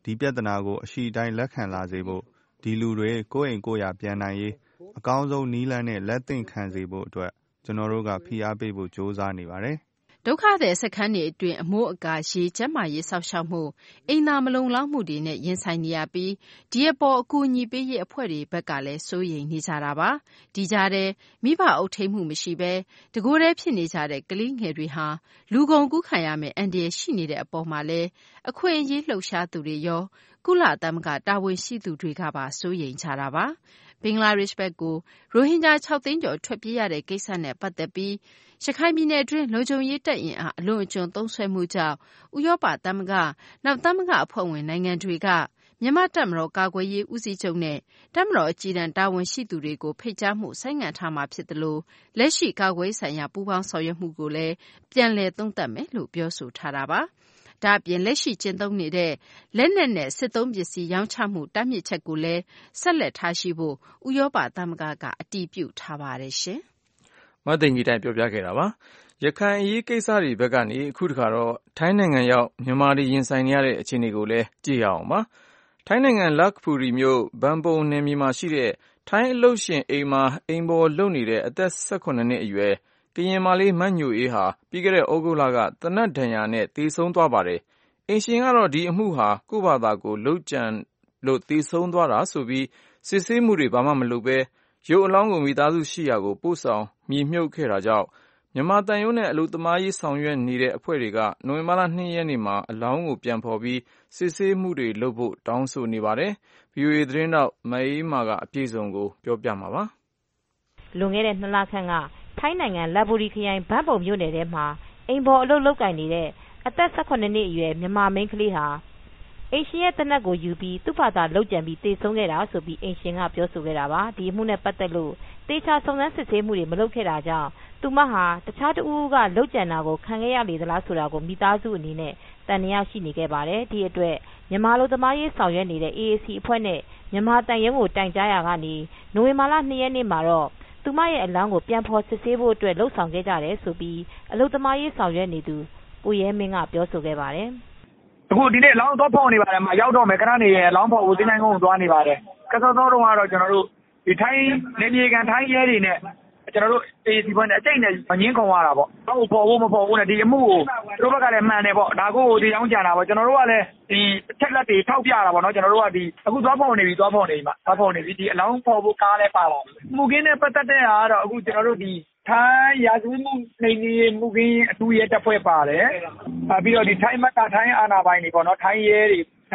ဒီပြဿနာကိုအရှိတိုင်းလက်ခံလာစေဖို့ဒီလူတွေကိုယ့်အိမ်ကိုယ့်ယာပြန်နိုင်ရေးအကောင်းဆုံးနည်းလမ်းနဲ့လက်သင့်ခံစေဖို့အတွက်ကျွန်တော်တို့ကဖိအားပေးဖို့ကြိုးစားနေပါတယ်ဒုက္ခသည်စခန်းတွေအတွင်းအမိုးအကာရေကျန်းမာရေးစောင့်ရှောက်မှုအိမ်သာမလုံလောက်မှုတွေနဲ့ရင်ဆိုင်နေရပြီးဒီအပေါ်အကူအညီပေးရေးအဖွဲ့တွေဘက်ကလည်းစိုးရိမ်နေကြတာပါဒီကြားထဲမိဘအုပ်ထိန်းမှုမရှိဘဲတကိုယ်တည်းဖြစ်နေကြတဲ့ကလေးငယ်တွေဟာလူကုန်ကူးခံရမယ့်အန္တရာယ်ရှိနေတဲ့အပေါ်မှာလည်းအခွင့်အရေးလှုပ်ရှားသူတွေရောကုလသမဂ္ဂတာဝန်ရှိသူတွေကပါစိုးရိမ်ကြတာပါဘင်္ဂလားဒေ့ရှ်ဘက်ကိုရိုဟင်ဂျာ6သိန်းကျော်ထွက်ပြေးရတဲ့ကိစ္စနဲ့ပတ်သက်ပြီးရခိုင်ပြည်နယ်အတွင်းလုံခြုံရေးတပ်အင်အားအလွန်အကျွံသုံးစွဲမှုကြောင့်ဥရောပသမဂ္ဂနောက်သမဂ္ဂအဖွဲ့ဝင်နိုင်ငံတွေကမြန်မာတပ်မတော်ကာကွယ်ရေးဦးစီးချုပ်နဲ့တပ်မတော်အကြီးအကဲတာဝန်ရှိသူတွေကိုဖိတ်ကြားမှုဆိုင်းငံ့ထားမှာဖြစ်တယ်လို့လက်ရှိကာကွယ်ဆိုင်ရာပူးပေါင်းဆောင်ရွက်မှုကိုလည်းပြန်လည်သုံးသပ်မယ်လို့ပြောဆိုထားတာပါဒါအပြင်လက်ရှိကျင့်သုံးနေတဲ့လက်နက်နဲ့စစ်သုံးပစ္စည်းရောင်းချမှုတားမြစ်ချက်ကိုလည်းဆက်လက်ထားရှိဖို့ဥရောပသမဂ္ဂကအတည်ပြုထားပါတယ်ရှင်။မသိင်္ဂီတိုင်းပြောပြခဲ့တာပါ။ရခိုင်အရေးကိစ္စတွေဘက်ကနေအခုတခါတော့ထိုင်းနိုင်ငံရောက်မြန်မာတွေရင်ဆိုင်နေရတဲ့အခြေအနေကိုလည်းကြည့်ရအောင်ပါ။ထိုင်းနိုင်ငံလက်ဖူရီမြို့ဘန်ပုံနယ်မြေမှာရှိတဲ့ထိုင်းအလုပ်ရှင်အိမ်မှာအိမ်ပေါ်လုပ်နေတဲ့အသက်18နှစ်အရွယ်ကရင်မလေးမတ်ညိုအေးဟာပြီးခဲ့တဲ့ဩဂုတ်လကသေနတ်ဒဏ်ရာနဲ့သေဆုံးသွားပါတယ်။အိမ်ရှင်ကတော့ဒီအမှုဟာကိုယ့်ဘာသာကိုလုပ်ကြံလို့သေဆုံးသွားတာဆိုပြီးစစ်ဆေးမှုတွေဘာမှမလုပ်ဘဲရုပ်အလောင်းကိုမိသားစုရှိရာကိုပို့ဆောင်မြေမြုပ်ခဲ့တာကြောင့်မြန်မာတန်ရုံးနဲ့အလုပ်သမားရေးဆောင်ရွက်နေတဲ့အဖွဲ့တွေကနိုဝင်ဘာလ2ရက်နေ့မှာအလောင်းကိုပြန်ဖော်ပြီးစစ်ဆေးမှုတွေလုပ်ဖို့တောင်းဆိုနေပါတယ်။ VOA သတင်းတောက်မအေးမာကအပြည့်စုံကိုပြောပြမှာပါ။လွန်ခဲ့တဲ့2လခန့်ကထိုင်းနိုင်ငံလဘူရီခရိုင်ဘန်ပုံမြို့နယ်ထဲမှာအိမ်ပေါ်အလုပ်လုပ်ကိုင်နေတဲ့အသက်18နှစ်အရွယ်မြန်မာမိန်းကလေးဟာအိမ်ရှင်ရဲ့သေနတ်ကိုယူပြီးသူ့ဘာသာလုပ်ကြံပြီးသေဆုံးခဲ့တာဆိုပြီးအိမ်ရှင်ကပြောဆိုခဲ့တာပါဒီအမှုနဲ့ပတ်သက်လို့တေချာစုံစမ်းစစ်ဆေးမှုတွေမလုပ်ခဲ့တာကြောင့်သူမဟာတခြားတဦးကလုပ်ကြံတာကိုခံခဲ့ရလေသလားဆိုတာကိုမိသားစုအနေနဲ့တန်တရားရှိနေခဲ့ပါတယ်ဒီအတွက်မြန်မာလူသမားရေးဆောင်ရွက်နေတဲ့ AAC အဖွဲ့နဲ့မြန်မာတန်ရုံးကိုတိုင်ကြားရာကနေနိုဝင်ဘာလ2ရက်နေ့မှာတော့သူမရဲ့အလောင်းကိုပြန်ဖော်စစ်ဆေးဖို့အတွက်လှုံ့ဆော်ခဲ့ကြတယ်ဆိုပြီးအလုပ်သမားရေးဆောင်ရွက်နေသူကိုရဲမင်းကပြောဆိုခဲ့ပါတယ်အခုဒီနေ့အလောင်းတော့ဖော်နေပါတယ်မှာရောက်တော့မယ်ခဏနေအလောင်းဖော်ကိုတင်းတိုင်းကုန်းကိုသွားနေပါတယ်ကစောစောတော့ကတော့ကျွန်တော်တို့ဒီထိုင်းနေမြေကန်ထိုင်းရဲတွေနဲ့ကျွန်တော်တို့ဒီဘက်နဲ့အကျိတ်နဲ့ငင်းခုံရတာပေါ့ဟုတ်ဖော်ဖို့မဖော်ဘူးနဲ့ဒီအမှုကိုတို့ဘက်ကလည်းမှန်တယ်ပေါ့ဒါကိုဒီအောင်ကြံတာပေါ့ကျွန်တော်တို့ကလည်းဒီချက်လက်တွေထောက်ပြတာပေါ့နော်ကျွန်တော်တို့ကဒီအခုသွားဖော်နေပြီသွားဖော်နေပြီဒီအလောင်းဖော်ဖို့ကားလည်းပါလာပြီမှုကင်းနဲ့ပတ်သက်တဲ့အားတော့အခုကျွန်တော်တို့ဒီထိုင်းရာဇဝတ်မှုနေနေမှုကင်းအထူးရဲတပ်ဖွဲ့ပါတယ်ပြီးတော့ဒီထိုင်းမကထိုင်းအာဏာပိုင်တွေပေါ့နော်ထိုင်းရဲတွေ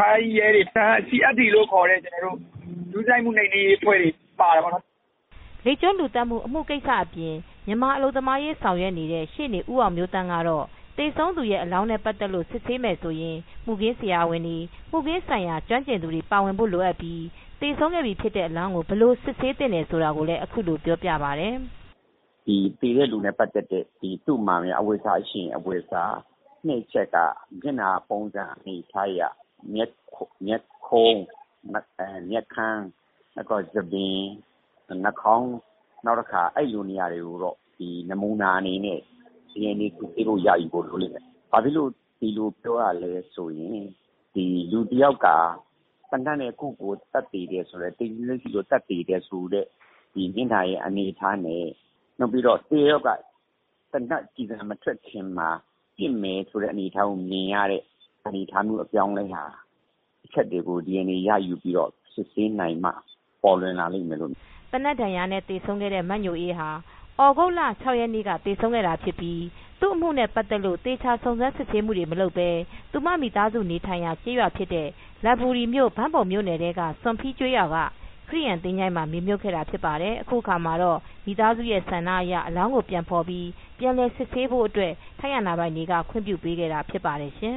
CFD လို့ခေါ်တဲ့ကျွန်တော်တို့လူဆိုင်မှုနေနေဖွဲ့တွေပါတယ်ပေါ့နော်လေကျွန်းလူတက်မှုအမှုကိစ္စအပြင်မြန်မာအလုပ်သမားရေးဆောင်ရွက်နေတဲ့ရှေ့နေဦးအောင်မျိုးတန်းကတော့သေဆုံးသူရဲ့အလောင်းနဲ့ပတ်သက်လို့စစ်ဆေးမယ်ဆိုရင်မှုကင်းဆရာဝန်တွေမှုကင်းဆိုင်ရာကျွမ်းကျင်သူတွေပါဝင်ဖို့လိုအပ်ပြီးသေဆုံးခဲ့ပြီဖြစ်တဲ့အလောင်းကိုဘယ်လိုစစ်ဆေးသင့်တယ်ဆိုတာကိုလည်းအခုလိုပြောပြပါတယ်ဒီတည်တဲ့လူနဲ့ပတ်သက်တဲ့ဒီသူ့မှာများအဝိစာရှင်အဝိစာနှိမ့်ချက်ကမျက်နှာပုံစံနေထားရမျက်ခုံးမျက်ခမ်းနောက်တော့သပင်နှာခေါင်းနောက်တစ်ခါအဲ့လိုနေရာတွေကိုတော့ဒီနမူနာအနေနဲ့ DNA ကိုသိလို့ရယူဖို့လိုလိမ့်မယ်။ဘာဖြစ်လို့ဒီလိုပြောရလဲဆိုရင်ဒီလူတယောက်ကတန်တန်းနဲ့ကိုယ်တတ်တည်တယ်ဆိုတော့တိကျလေးစီလို့တတ်တည်တယ်ဆိုတဲ့ဒီမျက်နှာရဲ့အနေအထားနဲ့နောက်ပြီးတော့တေရောက်ကတန်တန်းကြည်စံမထွက်ခင်မှာပြင်မယ်ဆိုတဲ့အနေအထားကိုမြင်ရတဲ့အနေအထားမျိုးအပြောင်းလဲဟာအချက်တွေကို DNA ရယူပြီးတော့စစ်ဆေးနိုင်မှပေါ်လွင်လာလိမ့်မယ်လို့တနတ်ဒဏ်ရာနဲ့သေဆုံးခဲ့တဲ့မတ်ညိုအေးဟာဩဂုတ်လ6ရက်နေ့ကသေဆုံးခဲ့တာဖြစ်ပြီးသူ့အမှုနဲ့ပတ်သက်လို့တေချာစုံစမ်းစစ်ဆေးမှုတွေမလုပ်ဘဲသူမမိသားစုနေထိုင်ရာကျေးရွာဖြစ်တဲ့လက်ဘူရီမြို့ဘန်းပုံမြို့နယ်တဲကစွန်ဖီးကျွေးရွာကခရီးရန်တင်းချိုင်းမှာမြေမြုပ်ခဲ့တာဖြစ်ပါတယ်အခုခါမှာတော့မိသားစုရဲ့ဆန္ဒအရအလောင်းကိုပြန်ဖော်ပြီးပြန်လည်စစ်ဆေးဖို့အတွက်ထိုင်းရနာပိုင်တွေကခွင့်ပြုပေးခဲ့တာဖြစ်ပါတယ်ရှင်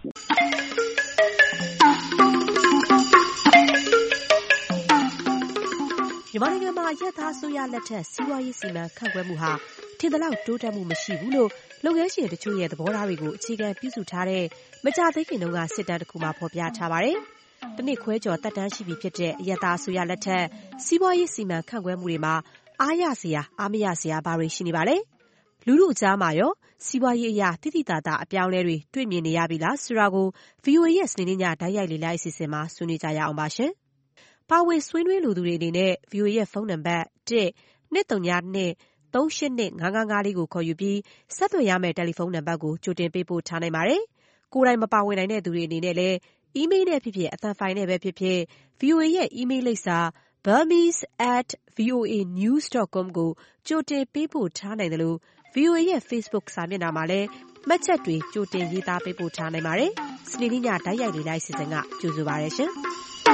မြန်မာနိုင်ငံမှာရပ်သားအစိုးရလက်ထက်စီးပွားရေးစီမံခန့်ခွဲမှုဟာထင်သလောက်တိုးတက်မှုမရှိဘူးလို့လုပ်ငန်းရှင်တချို့ရဲ့သဘောထားတွေကိုအခြေခံပြုစုထားတဲ့မကြာသေးခင်တုန်းကစစ်တမ်းတစ်ခုမှာဖော်ပြထားပါတယ်။တစ်နှစ်ခွဲကျော်သက်တမ်းရှိပြီဖြစ်တဲ့ရပ်သားအစိုးရလက်ထက်စီးပွားရေးစီမံခန့်ခွဲမှုတွေမှာအားရစရာအားမရစရာဘာတွေရှိနေပါလဲ။လူထုအကြားမှာရောစီးပွားရေးအရာတိတိတသာအပြောင်းအလဲတွေတွေ့မြင်နေရပြီလားဆိုတာကို VOA ရဲ့စနေနေ့ညတိုက်ရိုက်လေ့လာအစီအစဉ်မှာဆွေးနွေးကြရအောင်ပါရှင်။ပါဝင်ဆွေးနွေးလိုသူတွေအနေနဲ့ VOA ရဲ့ဖုန်းနံပါတ် 1-202-382-555 လေးကိုခေါ်ယူပြီးဆက်သွယ်ရမယ့်တယ်လီဖုန်းနံပါတ်ကိုကြိုတင်ပေးပို့ထားနိုင်ပါတယ်။ကိုယ်တိုင်မပါဝင်နိုင်တဲ့သူတွေအနေနဲ့လည်းအီးမေးလ်နဲ့ဖြစ်ဖြစ်အသံဖိုင်နဲ့ပဲဖြစ်ဖြစ် VOA ရဲ့အီးမေးလ်လိပ်စာ burmese@voanews.com ကိုကြိုတင်ပေးပို့ထားနိုင်တယ်လို့ VOA ရဲ့ Facebook စာမျက်နှာမှာလည်းမှတ်ချက်တွေကြိုတင်ရေးသားပေးပို့ထားနိုင်ပါတယ်။စနေနေ့ညတိုက်ရိုက်လေ့လာအစီအစဉ်ကကြိုဆိုပါရရှင်။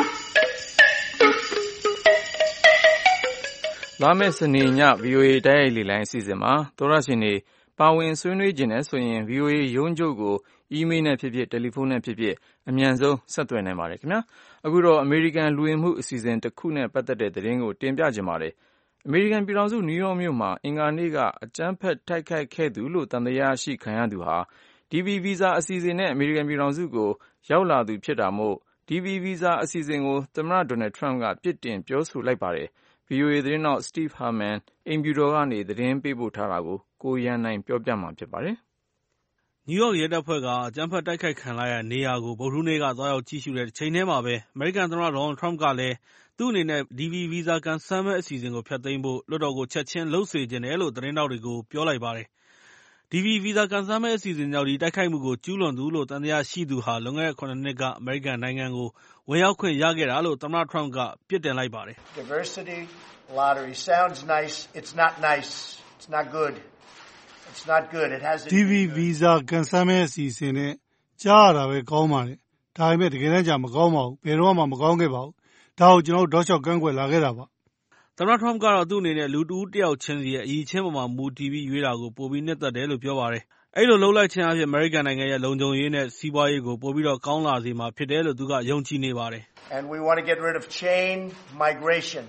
လာမယ့်စနေည VOA တိုက်ရိုက်လေ့လာအစီအစဉ်မှာသောရရှင်တွေပါဝင်ဆွေးနွေးခြင်းနဲ့ဆိုရင် VOA ရုံးချုပ်ကိုအီးမေးလ်နဲ့ဖြစ်ဖြစ်တယ်လီဖုန်းနဲ့ဖြစ်ဖြစ်အမြန်ဆုံးဆက်သွယ်နိုင်ပါတယ်ခင်ဗျာအခုတော့အမေရိကန်လူဝင်မှုအစီအစဉ်တစ်ခုနဲ့ပတ်သက်တဲ့သတင်းကိုတင်ပြခြင်းပါတယ်အမေရိကန်ပြည်ထောင်စုနယူးယောက်မြို့မှာအင်္ဂါနေ့ကအကြမ်းဖက်တိုက်ခိုက်ခဲ့သူလို့သံသယရှိခံရသူဟာ DV ဗီဇာအစီအစဉ်နဲ့အမေရိကန်ပြည်ထောင်စုကိုရောက်လာသူဖြစ်တာမို့ DV ဗီဇာအစီအစဉ်ကိုသမ္မတဒေါ်နယ်ထရမ့်ကပြစ်တင်ပြောဆိုလိုက်ပါတယ်VOA သတင်းတောက် Steve Herman အိမ်ဖြူတော်ကနေသတင်းပေးပို့ထားတာကိုကိုရန်နိုင်ပြောပြမှာဖြစ်ပါတယ်နယူးယောက်ရဲတပ်ဖွဲ့ကအကြမ်းဖက်တိုက်ခိုက်ခံလိုက်ရတဲ့နေရာကိုဗုဒ္ဓဟူးနေ့ကသွားရောက်ကြည့်ရှုတဲ့တစ်ချိန်တည်းမှာပဲအမေရိကန်သမ္မတဒေါ်နယ်ထရမ့်ကလည်းသူ့အနေနဲ့ DV ဗီဇာကန်ဆယ်မယ့်အစီအစဉ်ကိုဖျက်သိမ်းဖို့လွှတ်တော်ကိုချက်ချင်းလုပ်စေချင်တယ်လို့သတင်းထောက်တွေကိုပြောလိုက်ပါတယ်။ DV ဗီဇာကန်ဆယ်မယ့်အစီအစဉ်ကြောင့်ဒီတိုက်ခိုက်မှုကိုကျူးလွန်သူလို့သံသယရှိသူဟာလွန်ခဲ့တဲ့7 နှစ်ကအမေရိကန်နိုင်ငံကိုဝင်ရောက်ခွင့်ရခဲ့တာလို့သမ္မတထရမ့်ကပြစ်တင်လိုက်ပါတယ်။ Diversity lottery sounds nice. It's not nice. It's not good. It's not good. It has DV ဗီဇာကန်ဆယ်မယ့်အစီအစဉ်နဲ့ကြားရတာပဲကောင်းပါတယ်။ဒါပေမဲ့တကယ်တမ်းကျမကောင်းပါဘူး။ဘယ်တော့မှမကောင်းခဲ့ပါဘူး။ဒါကိုကျွန်တော်တို့တောက်လျှောက်ကန့်ကွက်လာခဲ့တာပါ။သမ္မတထရမ့်ကတော့သူ့အနေနဲ့လူတဦးတစ်ယောက်ချင်းစီရဲ့အရည်အချင်းပေါ်မှာမူတည်ပြီးရွေးတာကိုပိုပြီးနှစ်သက်တယ်လို့ပြောပါတယ်။အဲဒီလိုလုပ်လိုက်ခြင်းအပြင်အမေရိကန်နိုင်ငံရဲ့လုံခြုံရေးနဲ့စီးပွားရေးကိုပိုပြီးတော့ကောင်းလာစေမှာဖြစ်တယ်လို့သူကယုံကြည်နေပါတယ်။ And we want to get rid of chain migration.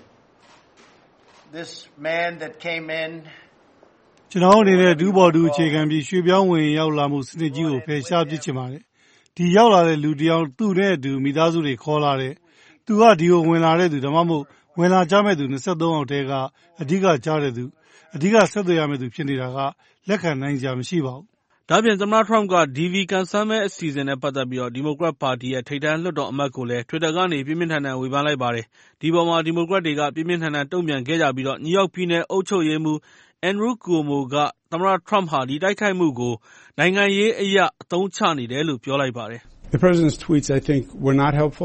This man that came in ကျွန်တော်အနေနဲ့ဒူးပေါ်ဒူးအခြေခံပြီးရွှေ့ပြောင်းဝင်ရောက်လာမှုစနစ်ကြီးကိုဖယ်ရှားပစ်ချင်ပါတယ်။ဒီရောက်လာတဲ့လူတယောက်သူ့နဲ့အတူမိသားစုတွေခေါ်လာတဲ့သူကဒီကိုဝင်လာတဲ့သူဒါမှမဟုတ်ဝင်လာကြမဲ့သူ23ယောက်တည်းကအဓိကကြားတဲ့သူအဓိကဆက်သွယ်ရမယ့်သူဖြစ်နေတာကလက်ခံနိုင်စရာမရှိပါဘူး။ဒါ့အပြင်သမ္မတထရမ့်က DV ကန်ဆယ်မယ့်အစီအစဉ်နဲ့ပတ်သက်ပြီးဒီမိုကရက်ပါတီရဲ့ထိပ်တန်းလွှတ်တော်အမတ်ကိုလည်း Twitter ကနေပြင်းပြင်းထန်ထန်ဝေဖန်လိုက်ပါတယ်။ဒီပေါ်မှာဒီမိုကရက်တွေကပြင်းပြင်းထန်ထန်တုံ့ပြန်ခဲ့ကြပြီးနယူးယောက်ပြည်နယ်အုပ်ချုပ်ရေးမှူးAndrew Cuomo ကသမ္မတထရမ့်ဟာဒီတိုက်ခိုက်မှုကိုနိုင်ငံရေးအရအသုံးချနေတယ်လို့ပြောလိုက်ပါတယ်။ The president's tweets I think were not helpful.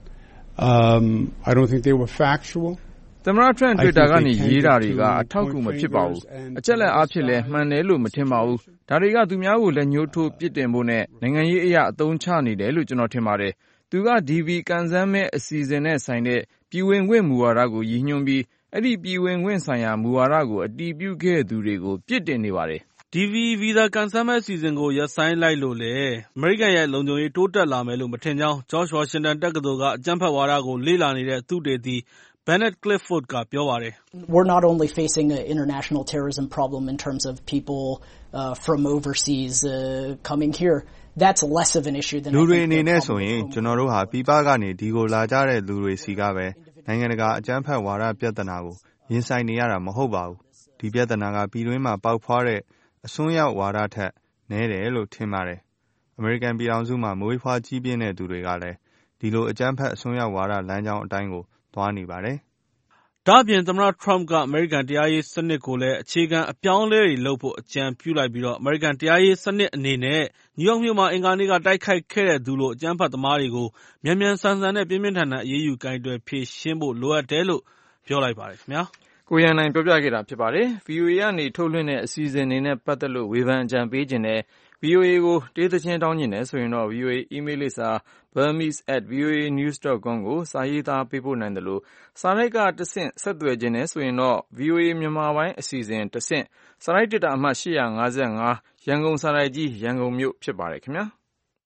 I don't think they were factual. သမ္မတထရမ့် Twitter ကနေရေးတာတွေကအထောက်အကူမဖြစ်ပါဘူး။အချက်လက်အားဖြင့်လည်းမှန်တယ်လို့မထင်ပါဘူး။ဒါတွေကသူများကိုလက်ညှိုးထိုးပစ်တင်ဖို့နဲ့နိုင်ငံရေးအရအသုံးချနေတယ်လို့ကျွန်တော်ထင်ပါတယ်။သူက DV ကန်ဆယ်မယ့်အစီအစဉ်နဲ့ဆိုင်တဲ့ပြည်ဝင်ခွင့်မူဝါဒကိုရည်ညွှန်းပြီးအဲ့ဒီပြည်ဝင်ခွင့်ဆိုင်ရာမူဝါဒကိုအတည်ပြုခဲ့သူတွေကိုပြစ်တင်နေပါတယ်။ DV ဗီဇာကန်ဆယ်မယ့်အစီအစဉ်ကိုရပ်ဆိုင်းလိုက်လို့လေအမေရိကန်ရဲ့လုံခြုံရေးတိုးတက်လာမယ်လို့မထင်ကြောင်း George Washington တက္ကသိုလ်ကအကြမ်းဖက်ဝါဒကိုလေ့လာနေတဲ့သုတေသီBennett Clifford ကပြောပါတယ်။ We're not only facing an international terrorism problem in terms of people from overseas coming here. That's less of an issue than လူတွေအနေနဲ့ဆိုရင်ကျွန်တော်တို့ဟာပြည်ပကနေဒီကိုလာကြတဲ့လူတွေစီကပဲနိုင်ငံတကာအကြမ်းဖက်ဝါဒပြဿနာကိုရင်ဆိုင်နေရတာမဟုတ်ပါဘူး။ဒီပြဿနာကပြည်တွင်းမှာပေါက်ဖွားတဲ့အစွန်းရောက်ဝါဒထက်နည်းတယ်လို့ထင်ပါတယ်။အမေရိကန်ပြည်ထောင်စုမှာမွေးဖွားကြီးပြင်းတဲ့သူတွေကလည်းဒီလိုအကြမ်းဖက်အစွန်းရောက်ဝါဒလမ်းကြောင်းအတိုင်းကိုသွားနေပါတယ်။ဒါ့အပြင်သမ္မတထရမ့်ကအမေရိကန်တရားရေးစနစ်ကိုလည်းအခြေခံအပြောင်းအလဲတွေလုပ်ဖို့အကြံပြုလိုက်ပြီးအမေရိကန်တရားရေးစနစ်အနေနဲ့နယူးယောက်မြို့မှာအင်္ဂါနေ့ကတိုက်ခိုက်ခဲ့တဲ့သူလို့အကြမ်းဖက်သမားတွေကိုမြန်မြန်ဆန်ဆန်နဲ့ပြင်းပြင်းထန်ထန်အရေးယူကိုင်တွယ်ဖြေရှင်းဖို့လိုအပ်တယ်လို့ပြောလိုက်ပါတယ်ခင်ဗျာ။ကိုရန်နိုင်ပြောပြခဲ့တာဖြစ်ပါတယ်။ VOA ကနေထုတ်လွှင့်တဲ့အစီအစဉ်တွေနဲ့ပတ်သက်လို့ဝေဖန်အကြံပေးခြင်းနဲ့ VOA ကိုတေးသချင်းတောင်းခြင်းနဲ့ဆိုရင်တော့ VOA အီးမေးလ်လိပ်စာ burmese@voanews.com ကိုစာရေးသားပေးပို့နိုင်တယ်လို့စာတိုက်ကတဆင့်ဆက်သွယ်ခြင်းနဲ့ဆိုရင်တော့ VOA မြန်မာပိုင်းအစီအစဉ်တဆင့်စာတိုက်တက်တာအမှတ်855ရန်ကုန်စာတိုက်ကြီးရန်ကုန်မြို့ဖြစ်ပါတယ်ခင်ဗျာ။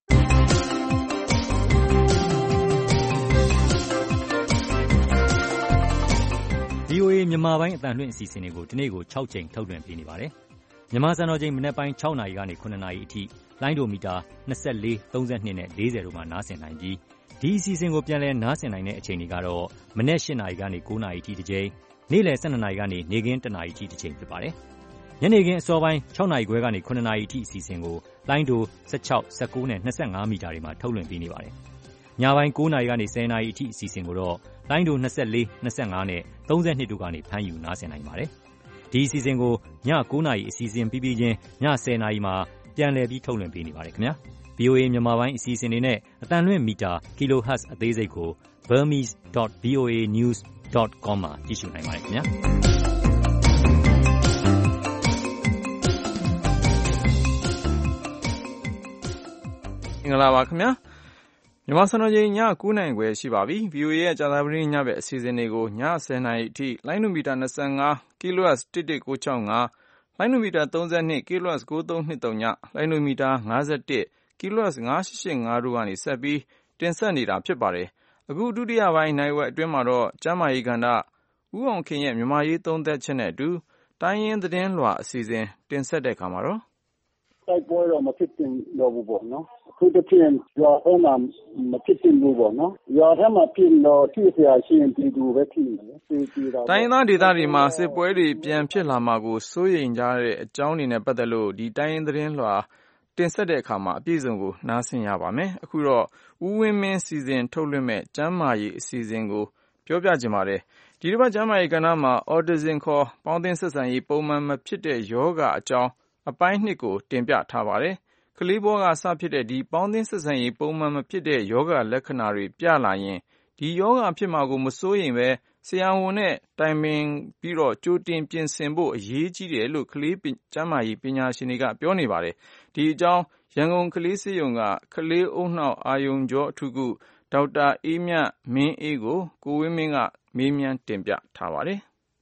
VOA မြန်မာပိုင်းအသံလွှင့်အစီအစဉ်တွေကိုဒီနေ့ကို6ကြိမ်ထုတ်လွှင့်ပေးနေပါတယ်။မြန်မာစံတော်ချိန်မနက်ပိုင်း6နာရီကနေ9နာရီအထိလိုင်းဒိုမီတာ24 32နဲ့40တို့မှာနားဆင်နိုင်ပြီးဒီအစီအစဉ်ကိုပြန်လည်နားဆင်နိုင်တဲ့အချိန်တွေကတော့မနက်8နာရီကနေ9နာရီအထိတစ်ကြိမ်နေ့လယ်12နာရီကနေနေ့ခင်း1နာရီအထိတစ်ကြိမ်ဖြစ်ပါတယ်။ညနေခင်းအစောပိုင်း6နာရီခွဲကနေ9နာရီအထိအစီအစဉ်ကိုလိုင်းတို16, 19နဲ့25မီတာတွေမှာထုတ်လွှင့်ပေးနေပါတယ်။ညပိုင်း9နာရီကနေ10နာရီအထိအစီအစဉ်ကိုတော့လိုင်းတို24, 25နဲ့32တို့ကနေဖမ်းယူနားဆင်နိုင်ပါတယ်။ဒီအစီအစဉ်ကိုည9နာရီအစီအစဉ်ပြီးပြီးချင်းည10နာရီမှာပြန်လည်ပြီးထုတ်လွှင့်ပေးနေပါတယ်ခင်ဗျာ။ VOA မြန်မာပိုင်းအစီအစဉ်တွေနဲ့အတန်လွှင့်မီတာ kilohertz အသေးစိတ်ကို burmese.voanews.com မှာကြည့်ရှုနိုင်ပါတယ်ခင်ဗျာ။မင်္ဂလာပါခင်ဗျာမြန်မာစံတော်ချိန်ည9:00နာရီခွဲရှိပါပြီ VOA ရဲ့ကြာသပတေးညဘက်အစီအစဉ်တွေကိုည10:00နာရီအထိလိုင်းနူမီတာ25 kHz 11965လိုင်းနူမီတာ32 kHz 9323လိုင်းနူမီတာ51 kHz 9885တို့ကနေဆက်ပြီးတင်ဆက်နေတာဖြစ်ပါတယ်အခုဒုတိယပိုင်းနိုင်ဝက်အတွင်းမှာတော့ကျမ်းမာရေးကဏ္ဍဦးအောင်ခင်ရဲ့မြန်မာရေးသုံးသက်ချက်နဲ့အတူတိုင်းရင်းသတင်းလွှာအစီအစဉ်တင်ဆက်တဲ့အခါမှာတော့တိုက်ပွဲတော့မဖြစ်တင်တော့ဘူးပေါ့နော်အခုတစ်ဖြင့်ရွာထဲမှာမဖြစ်တင်ဘူးပေါ့နော်ရွာထဲမှာဖြစ်တော့ထိเสียရှိရင်ပြည်သူပဲထိတယ်ပြည်တာတိုင်းသားဒေသတွေမှာစစ်ပွဲတွေပြန်ဖြစ်လာမှာကိုစိုးရိမ်ကြတဲ့အကြောင်းတွေနဲ့ပတ်သက်လို့ဒီတိုင်းရင်းသတင်းလွှာတင်ဆက်တဲ့အခါမှာအပြည့်စုံကိုနားဆင်ရပါမယ်အခုတော့ဦးဝင်းမင်းစီစဉ်ထုတ်လွှင့်မဲ့ကျမ်းမာရေးအစီအစဉ်ကိုပြောပြချင်ပါတယ်ဒီတစ်ပတ်ကျမ်းမာရေးကဏ္ဍမှာ Autism ခေါ်ပေါင်းသင်းဆက်ဆံရေးပုံမှန်မဖြစ်တဲ့ယောဂအကြောင်းအပိုင်း2ကိုတင်ပြထားပါတယ်ကလေးဘဝကစဖြစ်တဲ့ဒီပေါင်းသင်းဆက်ဆံရေးပုံမှန်မဖြစ်တဲ့ယောဂလက္ခဏာတွေပြလာရင်ဒီယောဂဖြစ်မှာကိုမစိုးရိမ်ပဲဆရာဝန်နဲ့တိုင်ပင်ပြီးတော့ကြိုတင်ပြင်ဆင်ဖို့အရေးကြီးတယ်လို့ကလေးကျန်းမာရေးပညာရှင်တွေကပြောနေပါတယ်ဒီအကြောင်းရန်ကုန်ကလေးဆေးရုံကကလေးအုံနှောက်အာယုံကြောအထူးကုဒေါက်တာအေးမြတ်မင်းအေးကိုကိုဝင်းမင်းကမေးမြန်းတင်ပြထားပါတယ်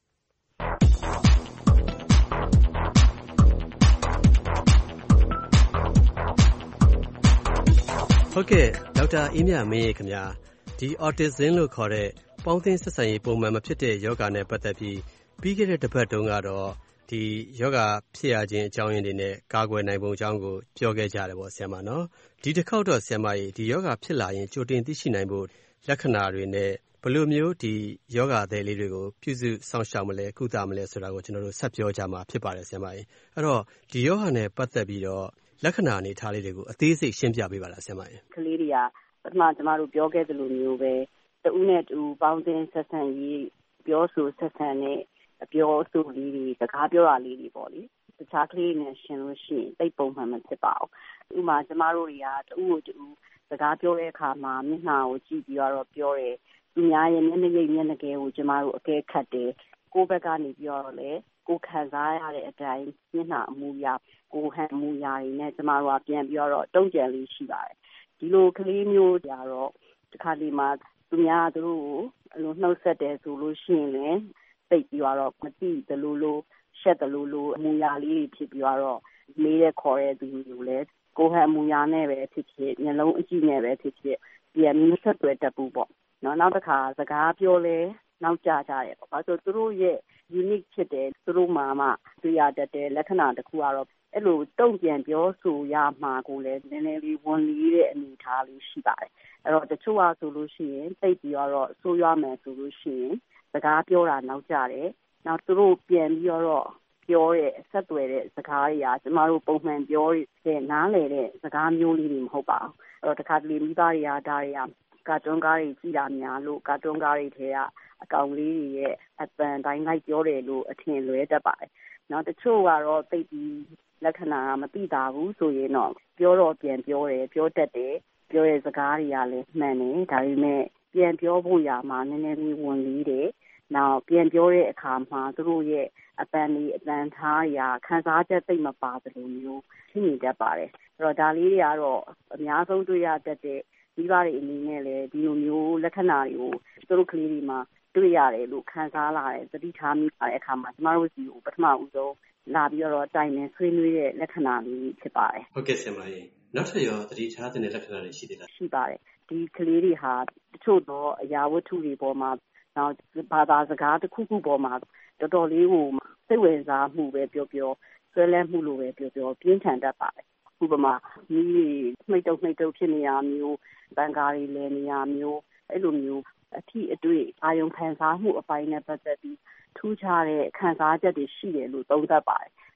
ဟုတ်ကဲ့ဒေါက်တာအေးမြတ်မင်းရေခင်ဗျာဒီ autism လို့ခေါ်တဲ့ပေါင်းသင်းဆက်ဆံရေးပုံမှန်မဖြစ်တဲ့ယောဂနဲ့ပတ်သက်ပြီးပြီးခဲ့တဲ့တစ်ပတ်တုန်းကတော့ဒီယောဂဖြစ်ရခြင်းအကြောင်းရင်းတွေနဲ့ကာကွယ်နိုင်ပုံအကြောင်းကိုပြောခဲ့ကြတယ်ပေါ့ဆရာမနော်ဒီတစ်ခေါက်တော့ဆရာမကြီးဒီယောဂဖြစ်လာရင်ကြိုတင်သိရှိနိုင်ဖို့လက္ခဏာတွေနဲ့ဘယ်လိုမျိုးဒီယောဂသည်လေးတွေကိုပြုစုစောင့်ရှောက်မလဲကုသမလဲဆိုတာကိုကျွန်တော်တို့ဆက်ပြောကြမှာဖြစ်ပါတယ်ဆရာမကြီးအဲ့တော့ဒီယောဂနဲ့ပတ်သက်ပြီးတော့လက္ခဏာအနေထားလေးတွေကိုအသေးစိတ်ရှင်းပြပေးပါလားဆရာမကြီးကလေးတွေကပထမကျမတို့ပြောခဲ့သလိုမျိုးပဲတဦးနဲ့တူပေါင်းသင်းဆက်ဆံရေးပြောဆိုဆက်ဆံတဲ့အပြောဆိုလေးတွေစကားပြောတာလေးတွေပေါ့လေတခြားကလေးနဲ့ရှင်လို့ရှိရင်သိပုံမှန်မဖြစ်ပါဘူးဥပမာကျမတို့တွေကတဦးကိုတူစကားပြောတဲ့အခါမှာမျက်နှာကိုကြည့်ပြီးတော့ပြောတယ်သူများရဲ့မျက်နှာရိပ်မျက်နှာကဲကိုကျမတို့အကဲခတ်တယ်ကိုယ့်ဘက်ကနေပြီးတော့လေကိုခံစားရတဲ့အတိုင်းမျက်နှာအမူအရာကိုဟန်အမူအရာတွေနဲ့ကျမတို့ကပြန်ပြီးတော့တုံ့ပြန်လေးရှိပါတယ်ဒီလိုကလေးမျိုးကြတော့ဒီခါလေးမှာသူများတို့ကိုအလိုနှုတ်ဆက်တယ်ဆိုလို့ရှိရင်လည်းသိပြီးတော့မသိသလိုလိုရှက်သလိုလိုအမူအရာလေးတွေဖြစ်ပြီးတော့မေးတဲ့ခေါ်တဲ့သူတွေကိုလည်းကိုဟန်အမူအရာနဲ့ပဲဖြစ်ဖြစ်မျက်လုံးအကြည့်နဲ့ပဲဖြစ်ဖြစ်ပြန်မဆက်သွယ်တတ်ဘူးပေါ့နော်နောက်တစ်ခါစကားပြောလဲနောက်ကျကြတယ်ပေါ့ဘာလို့သူတို့ရဲ့ unique ဖြစ်တယ်သူတို့မှတွေ့ရတတ်တဲ့လက္ခဏာတစ်ခုကတော့အဲ့လိုတုံ့ပြန်ပြောဆိုရမှာကိုလည်းနည်းနည်းလေးဝန်လေးတဲ့အနေအထားလေးရှိပါတယ်အဲ့တော့တချို့ကဆိုလို့ရှိရင်သိပြီးတော့ဆိုးရွားမယ်ဆိုလို့ရှိရင်စကားပြောတာနောက်ကျတယ်နောက်သူတို့ပြန်ပြီးတော့ပြောတဲ့ဆက်သွယ်တဲ့စကားတွေကကျမတို့ပုံမှန်ပြောတဲ့နားလည်တဲ့စကားမျိုးလေးတွေမဟုတ်ပါဘူးအဲ့တော့တခါတလေမိသားတွေကဒါတွေကကာတွန်းကားတွေကြည့်တာများလို့ကာတွန်းကားတွေထဲကအကောင်လေးတွေရဲ့အပန်တိုင်းလိုက်ပြောတယ်လို့အထင်လွဲတတ်ပါတယ်နောက်တချို့ကတော့သိပြီးလက္ခဏာမသိတာဘူးဆိုရင်တော့ပြောတော့ပြန်ပြောတယ်ပြောတတ်တယ်ပြောတဲ့စကားတွေကလည်းမှန်တယ်ဒါပေမဲ့ပြန်ပြောဖို့ရာမှာနည်းနည်းလေးဝန်လေးတယ်နောက်ပြန်ပြောတဲ့အခါမှာသူတို့ရဲ့အပန်လေးအတန်ထားရာခံစားချက်သိမပါသလိုမျိုးဖြစ်နေတတ်ပါတယ်အဲ့တော့ဒါလေးတွေကတော့အများဆုံးတွေ့ရတတ်တဲ့ဒီပါတွေအနေနဲ့လည်းဒီလိုမျိုးလက္ခဏာတွေကိုသူတို့ကလေးတွေမှာတွေ့ရတယ်လို့ခံစားလာတယ်သတိထားမိတဲ့အခါမှာကျမတို့စီကိုပထမဦးဆုံးလာပြီးတော့တိုင်ပင်ဆွေးနွေးတဲ့လက္ခဏာလေးဖြစ်ပါတယ်ဟုတ်ကဲ့ဆရာမကြီးနောက်ထပ်ရောသတိထားတဲ့လက္ခဏာတွေရှိသေးလားရှိပါတယ်ဒီကလေးတွေဟာတချို့တော့အရာဝတ္ထုတွေပေါ်မှာနောက်ဘာသာစကားတစ်ခုခုပေါ်မှာတော်တော်လေးကိုစိတ်ဝင်စားမှုပဲပြောဆွဲလန်းမှုလိုပဲပြောပြင်းထန်တတ်ပါတယ်ဥပမာမိနှိမ့်တုပ်ဖြစ်နေရမျိုးဘန်ကာတွေလည်းနေရမျိုးအဲ့လိုမျိုးအထီးအတွေ့အာယုံခံစားမှုအပိုင်းနဲ့ပတ်သက်ပြီးထူးခြားတဲ့ခံစားချက်တွေရှိတယ်လို့သုံးသပ်ပါတယ်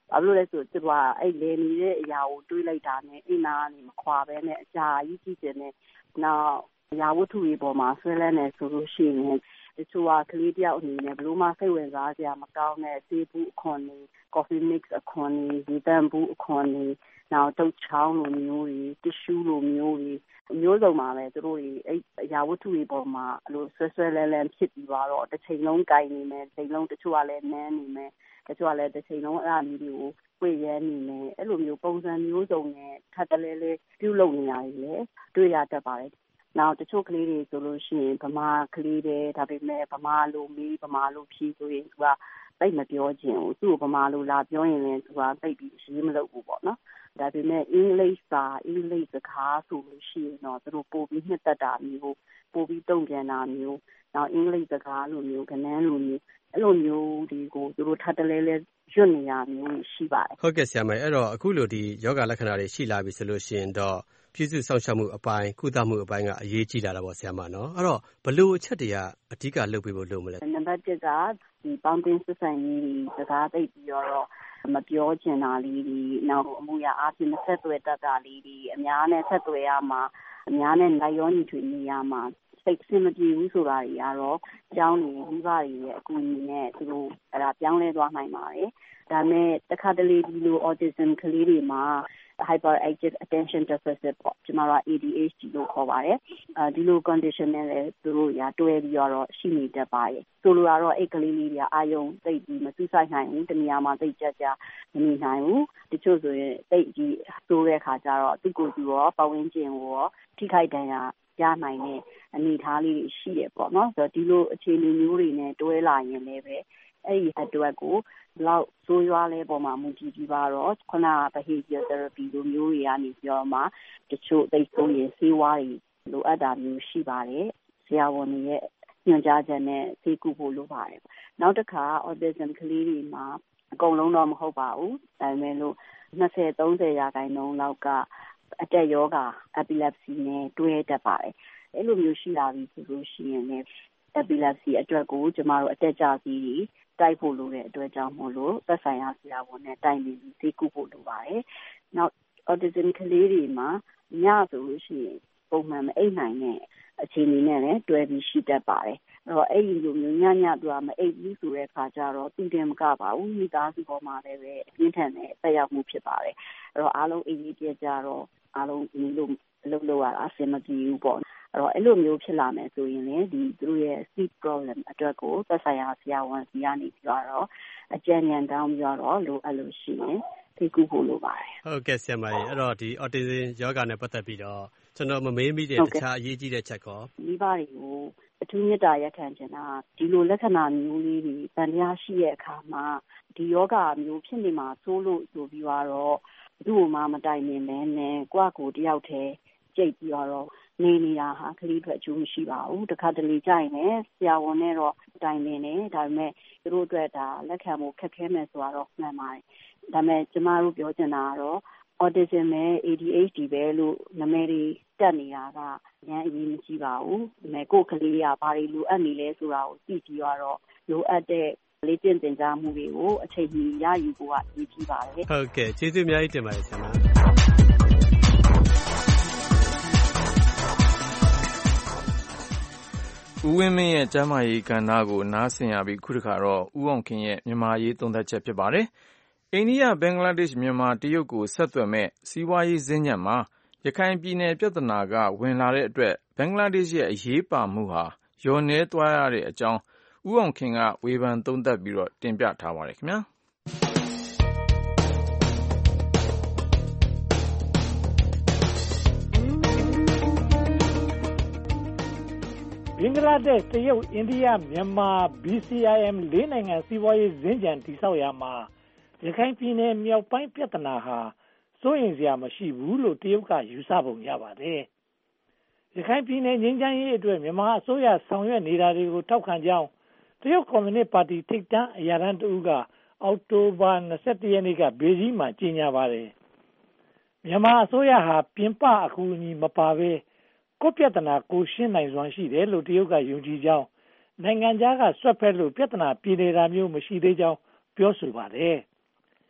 ဘာလို့လဲဆိုသူကအဲ့လေနေတဲ့အရာကိုတွေးလိုက်တာနဲ့အိမ်နာကနေမခွာပဲနဲ့အကြာကြီးကြည့်တယ်နဲ့နောက်ရာဝတ္ထုတွေပေါ်မှာဆွဲလန်းနေဆိုလို့ရှိရင်တချို့ကကလေးတယောက်အနေနဲ့ဘလို့မှစိတ်ဝင်စားစရာမကောင်းတဲ့ဆေးဘူးအခွန်တွေ coffee mix အခွန်တွေဒီတန်ဘူးအခွန်တွေနောက်တုတ်ချောင်းလိုမျိုးတွေတ िश လိုမျိုးတွေမျိုးစုံပါပဲသူတို့တွေအဲ့ရာဝတ္ထုတွေပေါ်မှာအဲ့လိုဆွဲလန်းဖြစ်ပြီးတော့တစ်ချိန်လုံးကြိုင်နေမယ်တစ်ချိန်လုံးတချို့ကလည်းနန်းနေမယ်တချို့ကလည်းတစ်ချိန်လုံးအဲ့အမျိုးတွေကိုပွေရဲနေမယ်အဲ့လိုမျိုးပုံစံမျိုးစုံနဲ့ထပ်တလဲလဲပြုလုပ်နေရတယ်လေတွေ့ရတတ်ပါတယ်နောက်တချို့ကလေးတွေဆိုလို့ရှိရင်ဗမာကလေးတွေဒါပေမဲ့ဗမာလိုမေးဗမာလိုဖြေဆိုရင်သူကသိမပြောခြင်းဘူးသူ့ကိုဗမာလိုလာပြောရင်လည်းသူကသိပြီးရေးမလုပ်ဘူးပေါ့နော်ဒါပေမဲ့အင်္ဂလိပ်စကားဆိုလို့ရှိရင်တော့သူတို့ပို့ပြီးနှစ်သက်တာမျိုးပို့ပြီးတုံ့ပြန်တာမျိုးနောက်အင်္ဂလိပ်စကားလိုမျိုးကနန်းလိုမျိုးအဲ့လိုမျိုးတွေကိုသူတို့ထပ်တလဲလဲရွတ်နေရမျိုးရှိပါတယ်ဟုတ်ကဲ့ဆရာမအဲ့တော့အခုလိုဒီယောဂလက္ခဏာတွေရှိလာပြီဆိုလို့ရှိရင်တော့ပြုစုစောင့်ရှောက်မှုအပိုင်းကုသမှုအပိုင်းကအရေးကြီးလာတာပေါ့ဆရာမနော်အဲ့တော့ဘလို့အချက်တွေကအဓိကလုပ်ပေးဖို့လိုမလဲနံပါတ်1ကဒီပေါင်းတင်ဆက်ဆံရေးစကားသိပြီးတော့မပြောချင်တာလေးဒီနောက်အမှုရအားဖြင့်ဆက်သွယ်တတ်တာလေးဒီအများနဲ့ဆက်သွယ်ရမှာအများနဲ့လိုက်ရောညီထွေနေရမှာစိတ်ဆင်မပြေဘူးဆိုတာတွေကတော့ကျောင်းနေမိဘတွေရဲ့အကူအညီနဲ့သူတို့အဲ့ဒါပြောင်းလဲသွားနိုင်ပါတယ်ဒါနဲ့တစ်ခါတလေဒီလို autism ကလေးတွေမှာ hyperactive attention deficit ပေါ့ကျွန်တော်က ADHD လို့ခေါ်ပါတယ်ဒီလို condition နဲ့လည်းသူတို့ရတွဲပြီးတော့ရှိနေတတ်ပါတယ်ဆိုလိုတာတော့အဲ့ကလေးလေးတွေကအာယုံသိပြီးမစူးစိုက်နိုင်ဘူးတနေရာမှာသိကြမနေနိုင်ဘူးတချို့ဆိုရင်သိကြီးဆိုးတဲ့ခါကျတော့သူ့ကိုယ်သူရောပတ်ဝန်းကျင်ကိုရောထိခိုက်ဒဏ်ရာရနိုင်တဲ့အနေအထားလေးတွေရှိရပေါ့နော်ဆိုတော့ဒီလိုအခြေအနေမျိုးတွေနဲ့တွဲလာရင်လည်းပဲအဲ့ဒီအတွက်ကိုလောက်ဆိုးရွားလဲပေါ်မှာမူတည်ပြီးတော့ခုန behavior therapy လိုမျိုးတွေကနေပြီးတော့မှတချို့သိဆိုးရင်ဆေးဝါးတွေလိုအပ်တာမျိုးရှိပါတယ်ဆရာဝန်တွေရဲ့ညွှန်ကြားချက်နဲ့ဆေးကုဖို့လိုပါတယ်နောက်တစ်ခါ autism ကလေးတွေမှာအကုန်လုံးတော့မဟုတ်ပါဘူးဒါပေမဲ့လို့20-30%လောက်ကအတက်ယောဂ epilepsy နဲ့တွဲတတ်ပါတယ်အဲ့လိုမျိုးရှိလာပြီဆိုလို့ရှိရင်လည်း epilepsy အတွက်ကိုကျမတို့အတက်ကြစီတိုက်ဖို့လိုတဲ့အတွက်ကြောင့်မို့လို့သက်ဆိုင်ရာဆရာဝန်နဲ့တိုင်ပင်ပြီးဆေးကုဖို့လိုပါတယ်။နောက် autism ကလေးတွေမှာညဆိုလို့ရှိရင်ပုံမှန်မအိပ်နိုင်တဲ့အခြေအနေနဲ့လည်းတွဲပြီးရှိတတ်ပါတယ်။အဲ့တော့အဲ့ဒီလိုမျိုးညသူကမအိပ်ဘူးဆိုတဲ့အခါကျတော့သူတင်မကပါဘူးမိသားစုပေါ်မှာလည်းပဲအပြင်းထန်တဲ့သက်ရောက်မှုဖြစ်ပါတယ်။အဲ့တော့အားလုံးအေးအေးကြကြတော့အားလုံးဒီလိုလုပ်ရတာအဆင်မပြေဘူးပေါ့အဲ့တော့အဲ့လိုမျိုးဖြစ်လာမယ်ဆိုရင်လည်းဒီသူတို့ရဲ့ sleep problem အတွက်ကိုသက်ဆိုင်ရာဆရာဝန်စီကနေပြီးတော့အကြံဉာဏ်တောင်းပြီးတော့လိုအပ်လို့ရှိရင်သိကူဖို့လိုပါတယ်ဟုတ်ကဲ့ဆရာမကြီးအဲ့တော့ဒီ autism ယောဂနဲ့ပတ်သက်ပြီးတော့ကျွန်တော်မမေးမိတဲ့တခြားအရေးကြီးတဲ့ချက်ကောမိဘတွေကိုအထူးမေတ္တာရက်ခံချင်တာဒီလိုလက္ခဏာမျိုးလေးတွေဗန်တရားရှိတဲ့အခါမှာဒီယောဂမျိုးဖြစ်နေမှာစိုးလို့ဆိုပြီးတော့သူ့ကိုမှမတိုင်နေနဲ့ကိုယ့်ကိုတယောက်တည်းကြိတ်ပြီးတော့နေနေတာဟာကလေးအတွက်အကျိုးမရှိပါဘူးတခါတလေကြရင်လည်းဆရာဝန်နဲ့တော့တိုင်နေတယ်ဒါပေမဲ့သူတို့အတွက်ဒါလက်ခံဖို့ခက်ခဲမယ်ဆိုတော့မှန်ပါတယ်ဒါပေမဲ့ကျမတို့ပြောချင်တာကတော့ autism နဲ့ ADHD ပဲလို့နာမည်တွေတက်နေတာကအရင်အရေးမကြီးပါဘူးဒါပေမဲ့ကိုယ်ကလေးကဘာတွေလိုအပ်နေလဲဆိုတာကိုသိပြီးတော့လိုအပ်တဲ့လေ့ကျင့်သင်ကြားမှုတွေကိုအချိန်ကြီးရယူဖို့ကအရေးကြီးပါတယ်ဟုတ်ကဲ့ကျေးဇူးအများကြီးတင်ပါတယ်ဆရာမဦးဝင်းမင်းရဲ့ကျမ်းမာရေးကဏ္ဍကိုနားဆင်ရပြီးခုတခါတော့ဦးအောင်ခင်ရဲ့မြန်မာရေးသုံးသပ်ချက်ဖြစ်ပါတယ်။အိန္ဒိယဘင်္ဂလားဒေ့ရှ်မြန်မာတရုတ်ကိုဆက်သွယ်မဲ့စီးပွားရေးစင်ညံမှာရခိုင်ပြည်နယ်ပြဿနာကဝင်လာတဲ့အတွက်ဘင်္ဂလားဒေ့ရှ်ရဲ့အရေးပါမှုဟာလျော့နည်းသွားရတဲ့အကြောင်းဦးအောင်ခင်ကဝေဖန်သုံးသပ်ပြီးတော့တင်ပြထားပါတယ်ခင်ဗျာ။ဘင်္ဂလားဒေ့ရှ်တရုတ်အိန္ဒိယမြန်မာ BCIM ၄နိုင်ငံစီးပွားရေးစင်ကြံတည်ဆောက်ရမှာရခိုင်ပြည်နယ်မြောက်ပိုင်းပြဿနာဟာစိုးရိမ်စရာမရှိဘူးလို့တရုတ်ကယူဆပုံရပါတယ်။ရခိုင်ပြည်နယ်ငြိမ်းချမ်းရေးအတွက်မြန်မာအစိုးရဆောင်ရွက်နေတာတွေကိုထောက်ခံကြောင်းတရုတ်ကွန်မြူနစ်ပါတီထိပ်တန်းအရာထမ်းတဦးကအောက်တိုဘာ21ရက်နေ့ကဘေဂျင်းမှာကြေညာပါတယ်။မြန်မာအစိုးရဟာပြင်ပအကူအညီမပါဘဲကိုပြဿနာကိုရှင်းနိုင်စွမ်းရှိတယ်လို့တရုတ်ကယုံကြည်ကြောင်းနိုင်ငံခြားကဆွတ်ဖက်လို့ပြဿနာပြေလည်တာမျိုးမရှိသေးကြောင်းပြောဆိုပါတယ်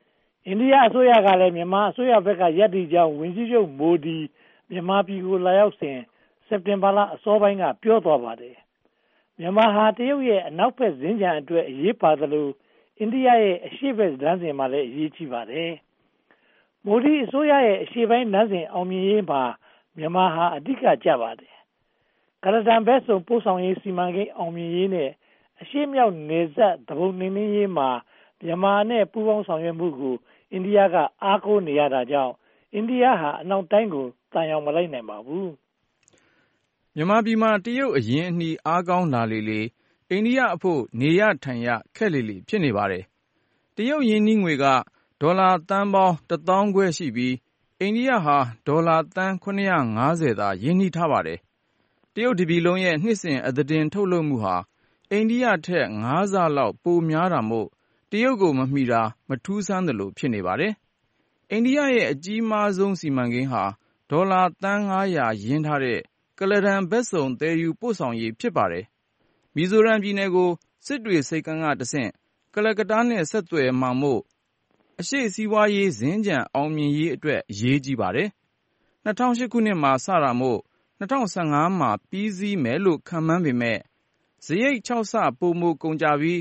အိန္ဒိယအစိုးရကလည်းမြန်မာအစိုးရဘက်ကရပ်တည်ကြောင်းဝန်ကြီးချုပ်မိုဒီမြန်မာပြည်ကိုလာရောက်စဉ်စက်တင်ဘာလအစောပိုင်းကပြောသွားပါတယ်မြန်မာဟာတရုတ်ရဲ့အနောက်ဘက်ဇင်းကြံအတွက်အရေးပါသလိုအိန္ဒိယရဲ့အရှေ့ဘက်လမ်းစဉ်မှာလည်းအရေးကြီးပါတယ်မိုဒီအစိုးရရဲ့အရှေ့ပိုင်းလမ်းစဉ်အောင်မြင်ရေးမှာမြန်မာဟာအဓိကကျပါတယ်ကရဒန်ဘက်ဆုံပို့ဆောင်ရေးစီမံကိန်းအောင်မြင်ရေးနဲ့အရှေ့မြောက်နယ်စပ်သဘုံနှင်းရေးမှာမြန်မာနဲ့ပူးပေါင်းဆောင်ရွက်မှုကိုအိန္ဒိယကအားကိုးနေရတာကြောင့်အိန္ဒိယဟာအနောက်တိုင်းကိုတန်ရောက်မလိုက်နိုင်ပါဘူးမြန်မာပြည်မှာတရုတ်အရင်အနှီးအားကောင်းလာလေလေအိန္ဒိယအဖို့နေရထိုင်ရခက်လေလေဖြစ်နေပါတယ်တရုတ်ရင်းနှီးငွေကဒေါ်လာသန်းပေါင်း1,500ရှိပြီးအိန္ဒိယဟာဒေါ်လာသန်း950သာရင်းနှီးထားပါတယ်တရုတ်တပြည်လုံးရဲ့နှစ်စဉ်အသားတင်ထုတ်လုပ်မှုဟာအိန္ဒိယထက်5ဆလောက်ပိုများတာမို့တရုတ်ကိုမမီတာမထူးဆန်းသလိုဖြစ်နေပါတယ်အိန္ဒိယရဲ့အကြီးမားဆုံးစီမံကိန်းဟာဒေါ်လာသန်း900ရင်းထားတဲ့ကလဒန်ဘက်ဆုံသယ်ယူပို့ဆောင်ရေးဖြစ်ပါတယ်မီဇိုရမ်ပြည်နယ်ကိုစစ်တွေစိတ်ကမ်းကတဆင့်ကလကတ္တားနဲ့ဆက်သွယ်မှာမို့အရှိစီးပွားရေးဇင်းကြံအောင်မြင်ရေးအတွက်အရေးကြီးပါတယ်2008ခုနှစ်မှာစတာမို့2015မှာပြီးစီးမယ်လို့ခန့်မှန်းပေမဲ့စရိတ်6ဆပိုမိုကုန်ကြပြီး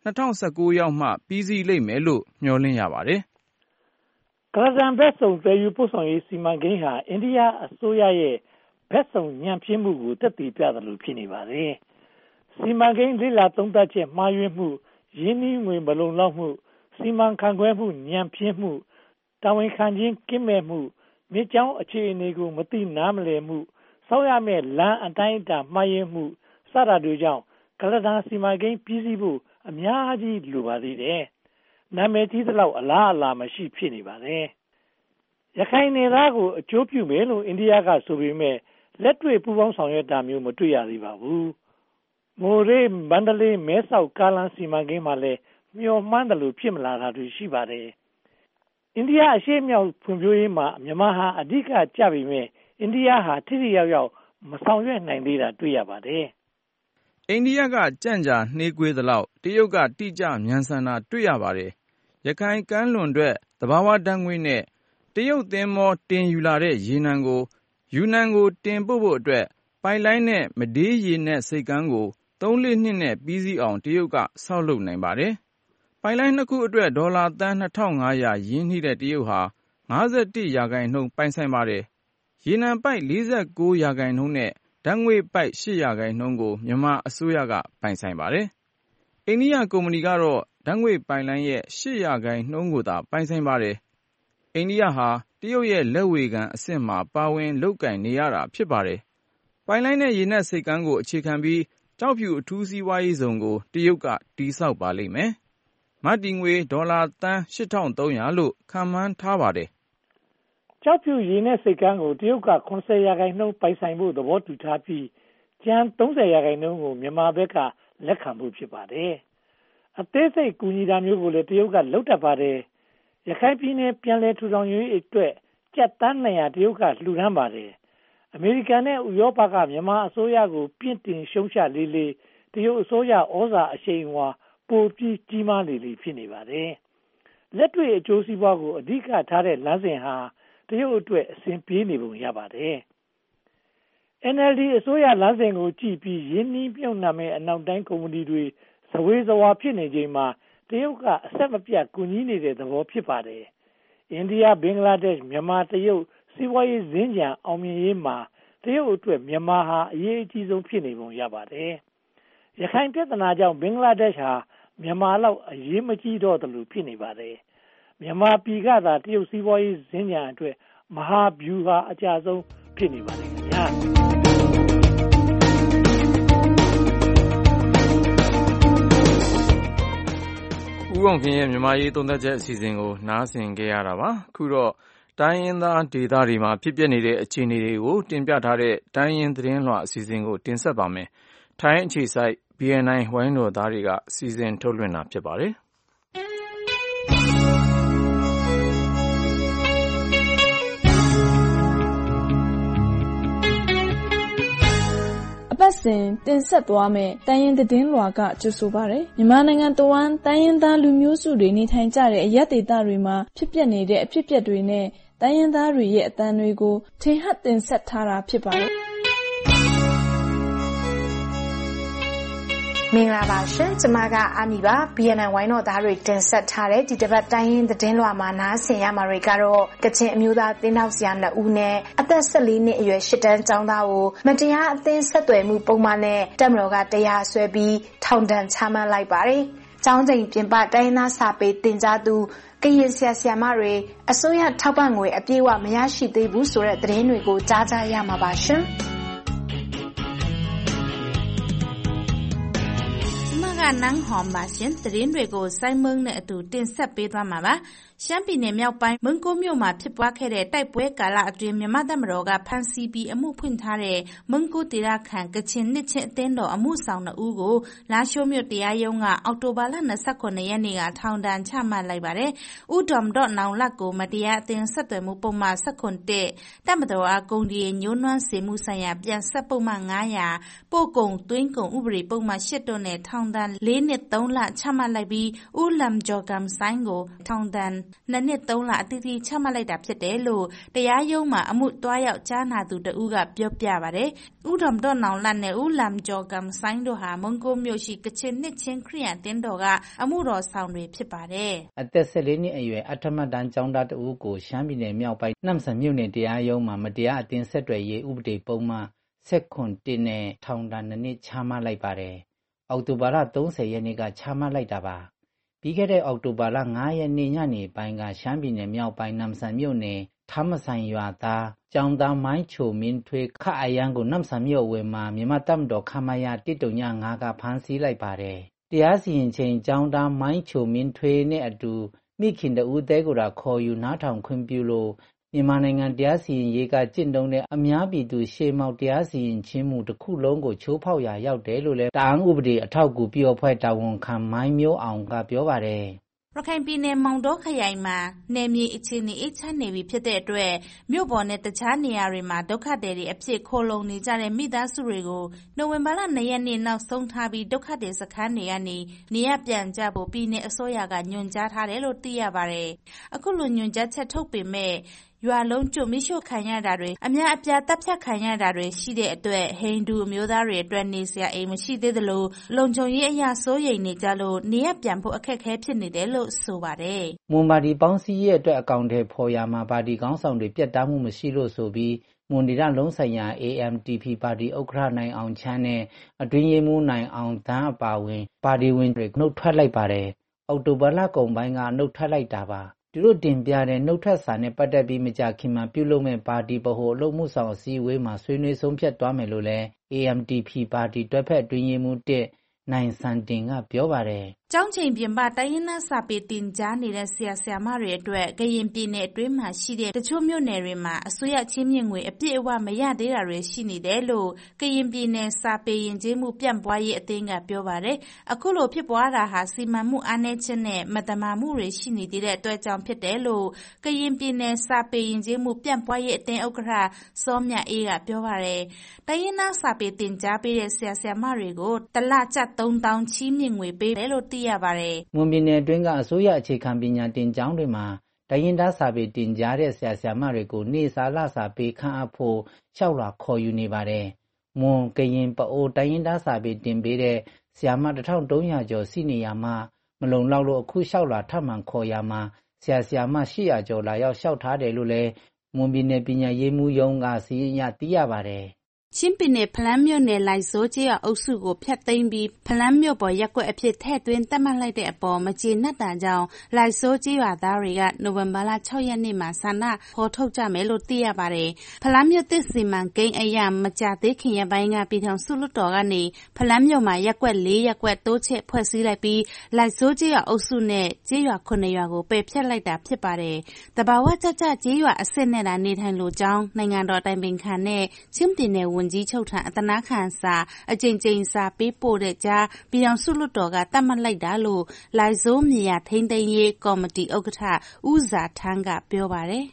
2019ရောက်မှပြီးစီးလိမ့်မယ်လို့မျှော်လင့်ရပါတယ်ကလဒန်ဘက်ဆုံသယ်ယူပို့ဆောင်ရေးစီမံကိန်းဟာအိန္ဒိယအစိုးရရဲ့ဘက်ဆုံညံ့ဖျင်းမှုကိုတက်တည်ပြသလိုဖြစ်နေပါတယ်စီမံကိန်းလေးလာသုံးသပ်ချက်မှားယွင်းမှုရင်းနှီးငွေမလုံလောက်မှုစီမံခန့်ခွဲမှုညံ့ဖျင်းမှုတာဝန်ခံခြင်းကင်းမဲ့မှုမြစ်ကြောင်းအခြေအနေကိုမသိနားမလည်မှုဆောက်ရမယ့်လမ်းအတိုင်းအတာမှားယွင်းမှုစတာတွေကြောင့်ကလဒန်စီမံကိန်းပြီးစီးဖို့အများကြီးလိုပါသေးတယ်နာမည်ကြီးသလောက်အလားအလာမရှိဖြစ်နေပါတယ်ရခိုင်နယ်သားကိုအကျိုးပြုမယ်လို့အိန္ဒိယကဆိုပေမဲ့လက်တွေ့ပူးပေါင်းဆောင်ရွက်တာမျိုးမတွေ့ရသေးပါဘူးမိုးရေးမန္တလေးမဲဆောက်ကားလမ်းစီမံကိန်းမှာလည်းမျှော်မှန်းတယ်လို့ဖြစ်မလာတာတွေရှိပါတယ်အိန္ဒိယအရှေ့မြောက်ဖွံ့ဖြိုးရေးမှာမြန်မာဟာအဓိကကျပေမဲ့အိန္ဒိယဟာထိထိရောက်ရောက်မဆောင်ရွက်နိုင်သေးတာတွေ့ရပါတယ်အိန္ဒိယကကြံ့ကြာနှေးကွေးသလောက်တရုတ်ကတိကျမြန်ဆန်တာတွေ့ရပါတယ်ရခိုင်ကမ်းလွန်အတွက်သဘာဝဓာတ်ငွေ့နဲ့တရုတ်သင်္ဘောတင်ယူလာတဲ့ရေနံကိုယူနန်ကိုတင်ပို့ဖို့အတွက်ပိုက်လိုင်းနဲ့မဒေးရေနက်ဆိပ်ကမ်းကို3-4 နှစ်နဲ့ပြီးစီးအောင်တရုတ်ကဆောက်လုပ်နိုင်ပါတယ်ပိုက်လိုင်း2ခုအတွက်ဒေါ်လာသန်း2500ရင်းနှီးတဲ့တရုတ်ဟာ51% ပိုင်ဆိုင်ပါတယ်ရေနံပိုက်49% နဲ့ဓာတ်ငွေ့ပိုက် 8% ကိုမြန်မာအစိုးရကပိုင်ဆိုင်ပါတယ်အိန္ဒိယကုမ္ပဏီကတော့ဓာတ်ငွေ့ပိုက်လိုင်းရဲ့ 8% ကိုသာပိုင်ဆိုင်ပါတယ်အိန္ဒိယဟာတရုတ်ရဲ့လက်ဝေခံအဆင့်မှာပါဝင်လုပ်ကိုင်နေရတာဖြစ်ပါတယ်ပိုက်လိုင်းနဲ့ရေနက်ဆိပ်ကမ်းကိုအခြေခံပြီးကျောက်ဖြူအထူးစီးပွားရေးဇုံကိုတရုတ်ကတည်ဆောက်ပါလိမ့်မယ်မတည်ငွေဒေါ်လာသန်း8300လို့ခန့်မှန်းထားပါတယ်ကျောက်ဖြူရေနက်ဆိပ်ကမ်းကိုတရုတ်က 80% ပိုင်ဆိုင်ဖို့သဘောတူထားပြီးကျန် 30% ကိုမြန်မာဘက်ကလက်ခံဖို့ဖြစ်ပါတယ်အသေးစိတ်ကူညီတာမျိုးကိုလည်းတရုတ်ကလုပ်တတ်ပါတယ်ရခိုင်ပြည်နယ်ပြန်လည်ထူထောင်ရေးအတွက်ကျပ်သန်း200တရုတ်ကလှူဒန်းပါတယ်အမေရိကန်နဲ့ဥရောပကမြန်မာအစိုးရကိုပြင့်တင်ရှုံချလေလေတရုတ်အစိုးရဩဇာအရှိန်အဝါပိုပြီးကြီးမားလေလေဖြစ်နေပါတယ်လက်တွေ့အကျိုးစီးပွားကိုအဓိကထားတဲ့လမ်းစဉ်ဟာတရုတ်အတွက်အဆင်ပြေနေပုံရပါတယ် NLD အစိုးရလမ်းစဉ်ကိုကြည့်ပြီးရင်းနှီးမြှုပ်နှံမဲ့အနောက်တိုင်းကုမ္ပဏီတွေဇဝေဇဝါဖြစ်နေချိန်မှာတရုတ်ကအဆက်မပြတ်ကူညီနေတဲ့သဘောဖြစ်ပါတယ်အိန္ဒိယဘင်္ဂလားဒေ့ရှ်မြန်မာတရုတ်စီးပွားရေးဇင်းကြံအောင်မြင်ရေးမှာတရုတ်အတွက်မြန်မာဟာအရေးအကြီးဆုံးဖြစ်နေပုံရပါတယ်ရခိုင်ပြဿနာကြောင့်ဘင်္ဂလားဒေ့ရှ်ဟာမြန်မာလောက်အရေးမကြီးတော့တယ်လို့ဖြစ်နေပါတယ်မြန်မာပြည်ကသာတရုတ်စီးပွားရေးဇင်းကြံအတွက်မဟာဗျူဟာအကျဆုံးဖြစ်နေပါတယ်ခင်ဗျာဦးအောင်ခင်ရဲ့မြန်မာရေးသုံးသပ်ချက်အစီအစဉ်ကိုနားဆင်ကြရတာပါအခုတော့တိုင်းရင်းသားဒေသတွေမှာဖြစ်ပျက်နေတဲ့အခြေအနေတွေကိုတင်ပြထားတဲ့တိုင်းရင်းသတင်းလွှာအစီအစဉ်ကိုတင်ဆက်ပါမယ်ထိုင်းအခြေစိုက် BNI ဝိုင်းတော်သားတွေကစီစဉ်ထုတ်လွှင့်တာဖြစ်ပါတယ်အပတ်စဉ်တင်ဆက်သွားမယ့်တိုင်းရင်းသတင်းလွှာကကြိုဆိုပါရယ်မြန်မာနိုင်ငံတဝန်းတိုင်းရင်းသားလူမျိုးစုတွေနေထိုင်ကြတဲ့အရပ်ဒေသတွေမှာဖြစ်ပျက်နေတဲ့အဖြစ်အပျက်တွေနဲ့တိုင်းရင်းသားတွေရဲ့အသံတွေကိုထင်ဟပ်တင်ဆက်ထားတာဖြစ်ပါတယ်မင်္ဂလာပါရှင်ကျမကအာမီပါ BNN ဝိုင်းတော်သားတွေတင်ဆက်ထားတဲ့ဒီတစ်ပတ်တိုင်းရင်းသတင်းလွှာမှာနားဆင်ရမှာတွေကတော့ကချင်အမျိုးသားတင်းနောက်ဆရာ2ဦးနဲ့အသက်14နှစ်အရွယ်8တန်းကျောင်းသားကိုမတရားအသင်းဆက်သွယ်မှုပုံမှန်နဲ့တပ်မတော်ကတရားစွဲပြီးထောင်ဒဏ်ချမှတ်လိုက်ပါတယ်။ကျောင်းချိန်ပြင်ပတိုင်းရင်းသားစာပေတင်ကြားသူကရင်ဆရာမတွေအစိုးရထောက်ပံ့ငွေအပြည့်အဝမရရှိသေးဘူးဆိုတဲ့သတင်းတွေကိုကြားကြရမှာပါရှင်။နန်းဟောင်ပါရှင်သတင်းတွေကိုစိုင်းမုံနဲ့အတူတင်ဆက်ပေးသွားမှာပါရှမ်းပြည်နယ်မြောက်ပိုင်းမုံကိုမြို့မှာဖြစ်ပွားခဲ့တဲ့တိုက်ပွဲကာလအတွင်းမြန်မာတပ်မတော်ကဖမ်းဆီးပြီးအမှုဖွင့်ထားတဲ့မုံကိုဒေသခံကချင်နှစ်ချင်းအသင်းတော်အမှုဆောင်2ဦးကိုလာရှိုးမြို့တရားရုံးကအောက်တိုဘာလ29ရက်နေ့ကထောင်ဒဏ်ချမှတ်လိုက်ပါတယ်။ဦးဒေါမ်ဒေါ့နောင်လတ်ကိုမတရားအသင်းဆက်သွယ်မှုပုံမှန်17တပ်မတော်အားကုန်ဒီညှိုးနွမ်းစေမှုဆိုင်ရာပြန်ဆက်ပုံမှန်900ပို့ကုန်သွင်းကုန်ဥပဒေပုံမှန်8တို့နဲ့ထောင်ဒဏ်4နှစ်3လချမှတ်လိုက်ပြီးဦးလမ်ဂျော်ဂမ်ဆိုင်ကိုထောင်ဒဏ်2နှစ်3လအသီးသီးချမှတ်လိုက်တာဖြစ်တယ်လို့တရားရုံးမှာအမှုတွားရောက်ကြားနာသူတဦးကပြောပြပါတယ်။ဦးဒေါမ်ဒေါ့နောင်လတ်နဲ့ဦးလမ်ဂျော်ဂမ်ဆိုင်တို့ဟာမုံကိုမြို့ရှိကချင်နှစ်ချင်းခရစ်ယာန်တင်းတော်ကအမှုတော်ဆောင်တွေဖြစ်ပါတယ်။အသက်14နှစ်အရွယ်အထက်မှတ်တန်းကျောင်းသားတဦးကိုရှမ်းပြည်နယ်မြောက်ပိုင်းနမ်ဆန်မြို့နယ်တရားရုံးမှာမတရားအသင်းဆက်သွယ်ရေးဥပဒေပုံမှန်7-1နဲ့ထောင်ဒဏ်2နှစ်ချမှတ်လိုက်ပါတယ်။အောက်တိုဘာလ30ရက်နေ့ကချမှတ်လိုက်တာပါ။ပြီးခဲ့တဲ့အောက်တိုဘာလ9ရက်နေ့ညနေပိုင်းကရှမ်းပြည်နယ်မြောက်ပိုင်းနမ်ဆန်မြို့နယ်ထမ်းမဆိုင်ရွာသားကျောင်းသားမိုင်းချိုမင်းထွေးခအယံကိုနမ်ဆန်မြို့ဝယ်မှာမြန်မာတပ်မတော်ခမရ135ကဖမ်းဆီးလိုက်ပါတယ်။တရားစီရင်ချိန်ကျောင်းသားမိုင်းချိုမင်းထွေးနဲ့အတူမိခင်တဦးတဲကိုခေါ်ယူနားထောင်ခွင့်ပြုလို့မြန်မာနိုင်ငံတရားစီရင်ရေးကကျင့်သုံးတဲ့အများပြည်သူရှေ့မှောက်တရားစီရင်ခြင်းမှုတစ်ခုလုံးကိုချိုးဖောက်ရာရောက်တယ်လို့လည်းတအန်းဥပဒေအထောက်အကူပြုအဖွဲ့တာဝန်ခံမိုင်းမျိုးအောင်ကပြောပါတယ်ရခိုင်ပြည်နယ်မောင်တောခရိုင်မှာနယ်မြေအခြေအနေအေးချမ်းနေပြီဖြစ်တဲ့အတွက်မြို့ပေါ်နဲ့တခြားနေရာတွေမှာဒုက္ခသည်တွေအဖြစ်ခိုလုံနေကြတဲ့မိသားစုတွေကိုနိုဝင်ဘာလ2ရက်နေ့နောက်ဆုံးထားပြီးဒုက္ခသည်စခန်းတွေကနေနေရပြန်ကြဖို့ပြည်내အစိုးရကညွှန်ကြားထားတယ်လို့သိရပါတယ်။အခုလိုညွှန်ကြားချက်ထုတ်ပေမဲ့ရွာလုံးကျွတ်မိရှို့ခံရတာတွေအများအပြားတပ်ဖြတ်ခံရတာတွေရှိတဲ့အတွက်ဟိန္ဒူအမျိုးသားတွေအတွက်နေစရာအိမ်မရှိသေးသလိုလုံခြုံရေးအရာစိုးရိမ်နေကြလို့နေရပြန်ဖို့အခက်အခဲဖြစ်နေတယ်လို့ဆိုပါတယ်။မွန်ပါတီပေါင်းစည်းရေးအတွက်အကောင့်ထဲပေါ်ရမှာပါတီကောင်းဆောင်တွေပြတ်သားမှုမရှိလို့ဆိုပြီးမွန်ဒေသလုံးဆိုင်ရာ AMTP ပါတီဥက္ကဋ္ဌနိုင်အောင်ချမ်းနဲ့အတွင်းရေးမှူးနိုင်အောင်သန်းအပါဝင်ပါတီဝင်တွေနှုတ်ထွက်လိုက်ပါတယ်။အောက်တိုဘာလကုန်ပိုင်းကနှုတ်ထွက်လိုက်တာပါ။သူတို့တင်ပြတဲ့နှုတ်ထွက်စာနဲ့ပတ်သက်ပြီးမကြာခင်မှာပြုလုပ်မဲ့ပါတီဗဟိုအလုပ်မှုဆောင်အစည်းအဝေးမှာဆွေးနွေးဆုံးဖြတ်သွားမယ်လို့လည်း AMTP ပါတီတွဲဖက်အတွင်းရေးမှူးနိုင်စံတင်ကပြောပါတယ်ကျောင်းချိန်ပြင်ပတိုင်းရင်းသားစာပေတင်ကြားနေတဲ့ဆရာမတွေအတွက်ကရင်ပြည်နယ်အတွင်းမှာရှိတဲ့တချို့မြို့နယ်တွေမှာအစိုးရချင်းမြင့်ငွေအပြည့်အဝမရသေးတာတွေရှိနေတယ်လို့ကရင်ပြည်နယ်စာပေယဉ်ကျေးမှုပြန့်ပွားရေးအသင်းကပြောပါတယ်။အခုလိုဖြစ်ပွားတာဟာစီမံမှုအားနည်းချက်နဲ့မတမာမှုတွေရှိနေသေးတဲ့အတွက်ကြောင့်ဖြစ်တယ်လို့ကရင်ပြည်နယ်စာပေယဉ်ကျေးမှုပြန့်ပွားရေးအသင်းဥက္ကဋ္ဌစောမြအေးကပြောပါတယ်။တိုင်းရင်းသားစာပေတင်ကြားပေးတဲ့ဆရာမတွေကိုတလကျပ်3000ချီးမြင့်ငွေပေးတယ်လို့သိရပါတယ်။မွန်ပြည်နယ်အတွင်းကအစိုးရအခြေခံပညာတင်ကျောင်းတွေမှာတိုင်းရင်းသားစာပေတင်ကြားတဲ့ဆရာမတွေကိုနေ့စားလစာပေးခန့်အပ်ဖို့လျှောက်လွှာခေါ်ယူနေပါတယ်။မွန်ကရင်ပအိုတိုင်းရင်းသားစာပေတင်ပေးတဲ့ဆရာမ1300ကျော်စီနေရမှာမလုံလောက်လို့အခုလျှောက်လွှာထပ်မံခေါ်ရမှာဆရာမ800ကျော်လာရောက်လျှောက်ထားတယ်လို့လည်းမွန်ပြည်နယ်ပညာရေးမှူးရုံးကစီရင်ရသိရပါတယ်။ချင်းပြည်နယ်ဖလန်းမြို့နယ်လိုက်စိုးကျေးအုပ်စုကိုဖျက်သိမ်းပြီးဖလန်းမြို့ပေါ်ရပ်ကွက်အဖြစ်ထည့်သွင်းသတ်မှတ်လိုက်တဲ့အပေါ်မကျေနပ်တာကြောင့်လိုက်စိုးကျေးရွာသားတွေကနိုဝင်ဘာလ6ရက်နေ့မှာဆန္ဒဖော်ထုတ်ကြမယ်လို့သိရပါတယ်။ဖလန်းမြို့သစ်စီမံကိန်းအရမကြာသေးခင်ရက်ပိုင်းကပြည်ထောင်စုလွှတ်တော်ကနေဖလန်းမြို့မှာရပ်ကွက်4ရပ်ကွက်တိုးချဲ့ဖွဲ့စည်းလိုက်ပြီးလိုက်စိုးကျေးရွာအုပ်စုနဲ့ကျေးရွာ9ရွာကိုပယ်ဖျက်လိုက်တာဖြစ်ပါတယ်။တဘာဝကျကျကျေးရွာအစစ်နဲ့တာနေထိုင်လိုကြောင်းနိုင်ငံတော်တိုင်ပင်ခံနဲ့ချင်းပြည်နယ်ဝန်ကြီးချုပ်ထံအတနာခံစာအကြိမ်ကြိမ်စာပေးပို့တဲ့ကြားပြည်ထောင်စုလွှတ်တော်ကတတ်မှတ်လိုက်တာလို့လိုက်စိုးမြေယာထိန်းသိမ်းရေးကော်မတီဥက္ကဋ္ဌဦးဇာထန်းကပြောပါတယ်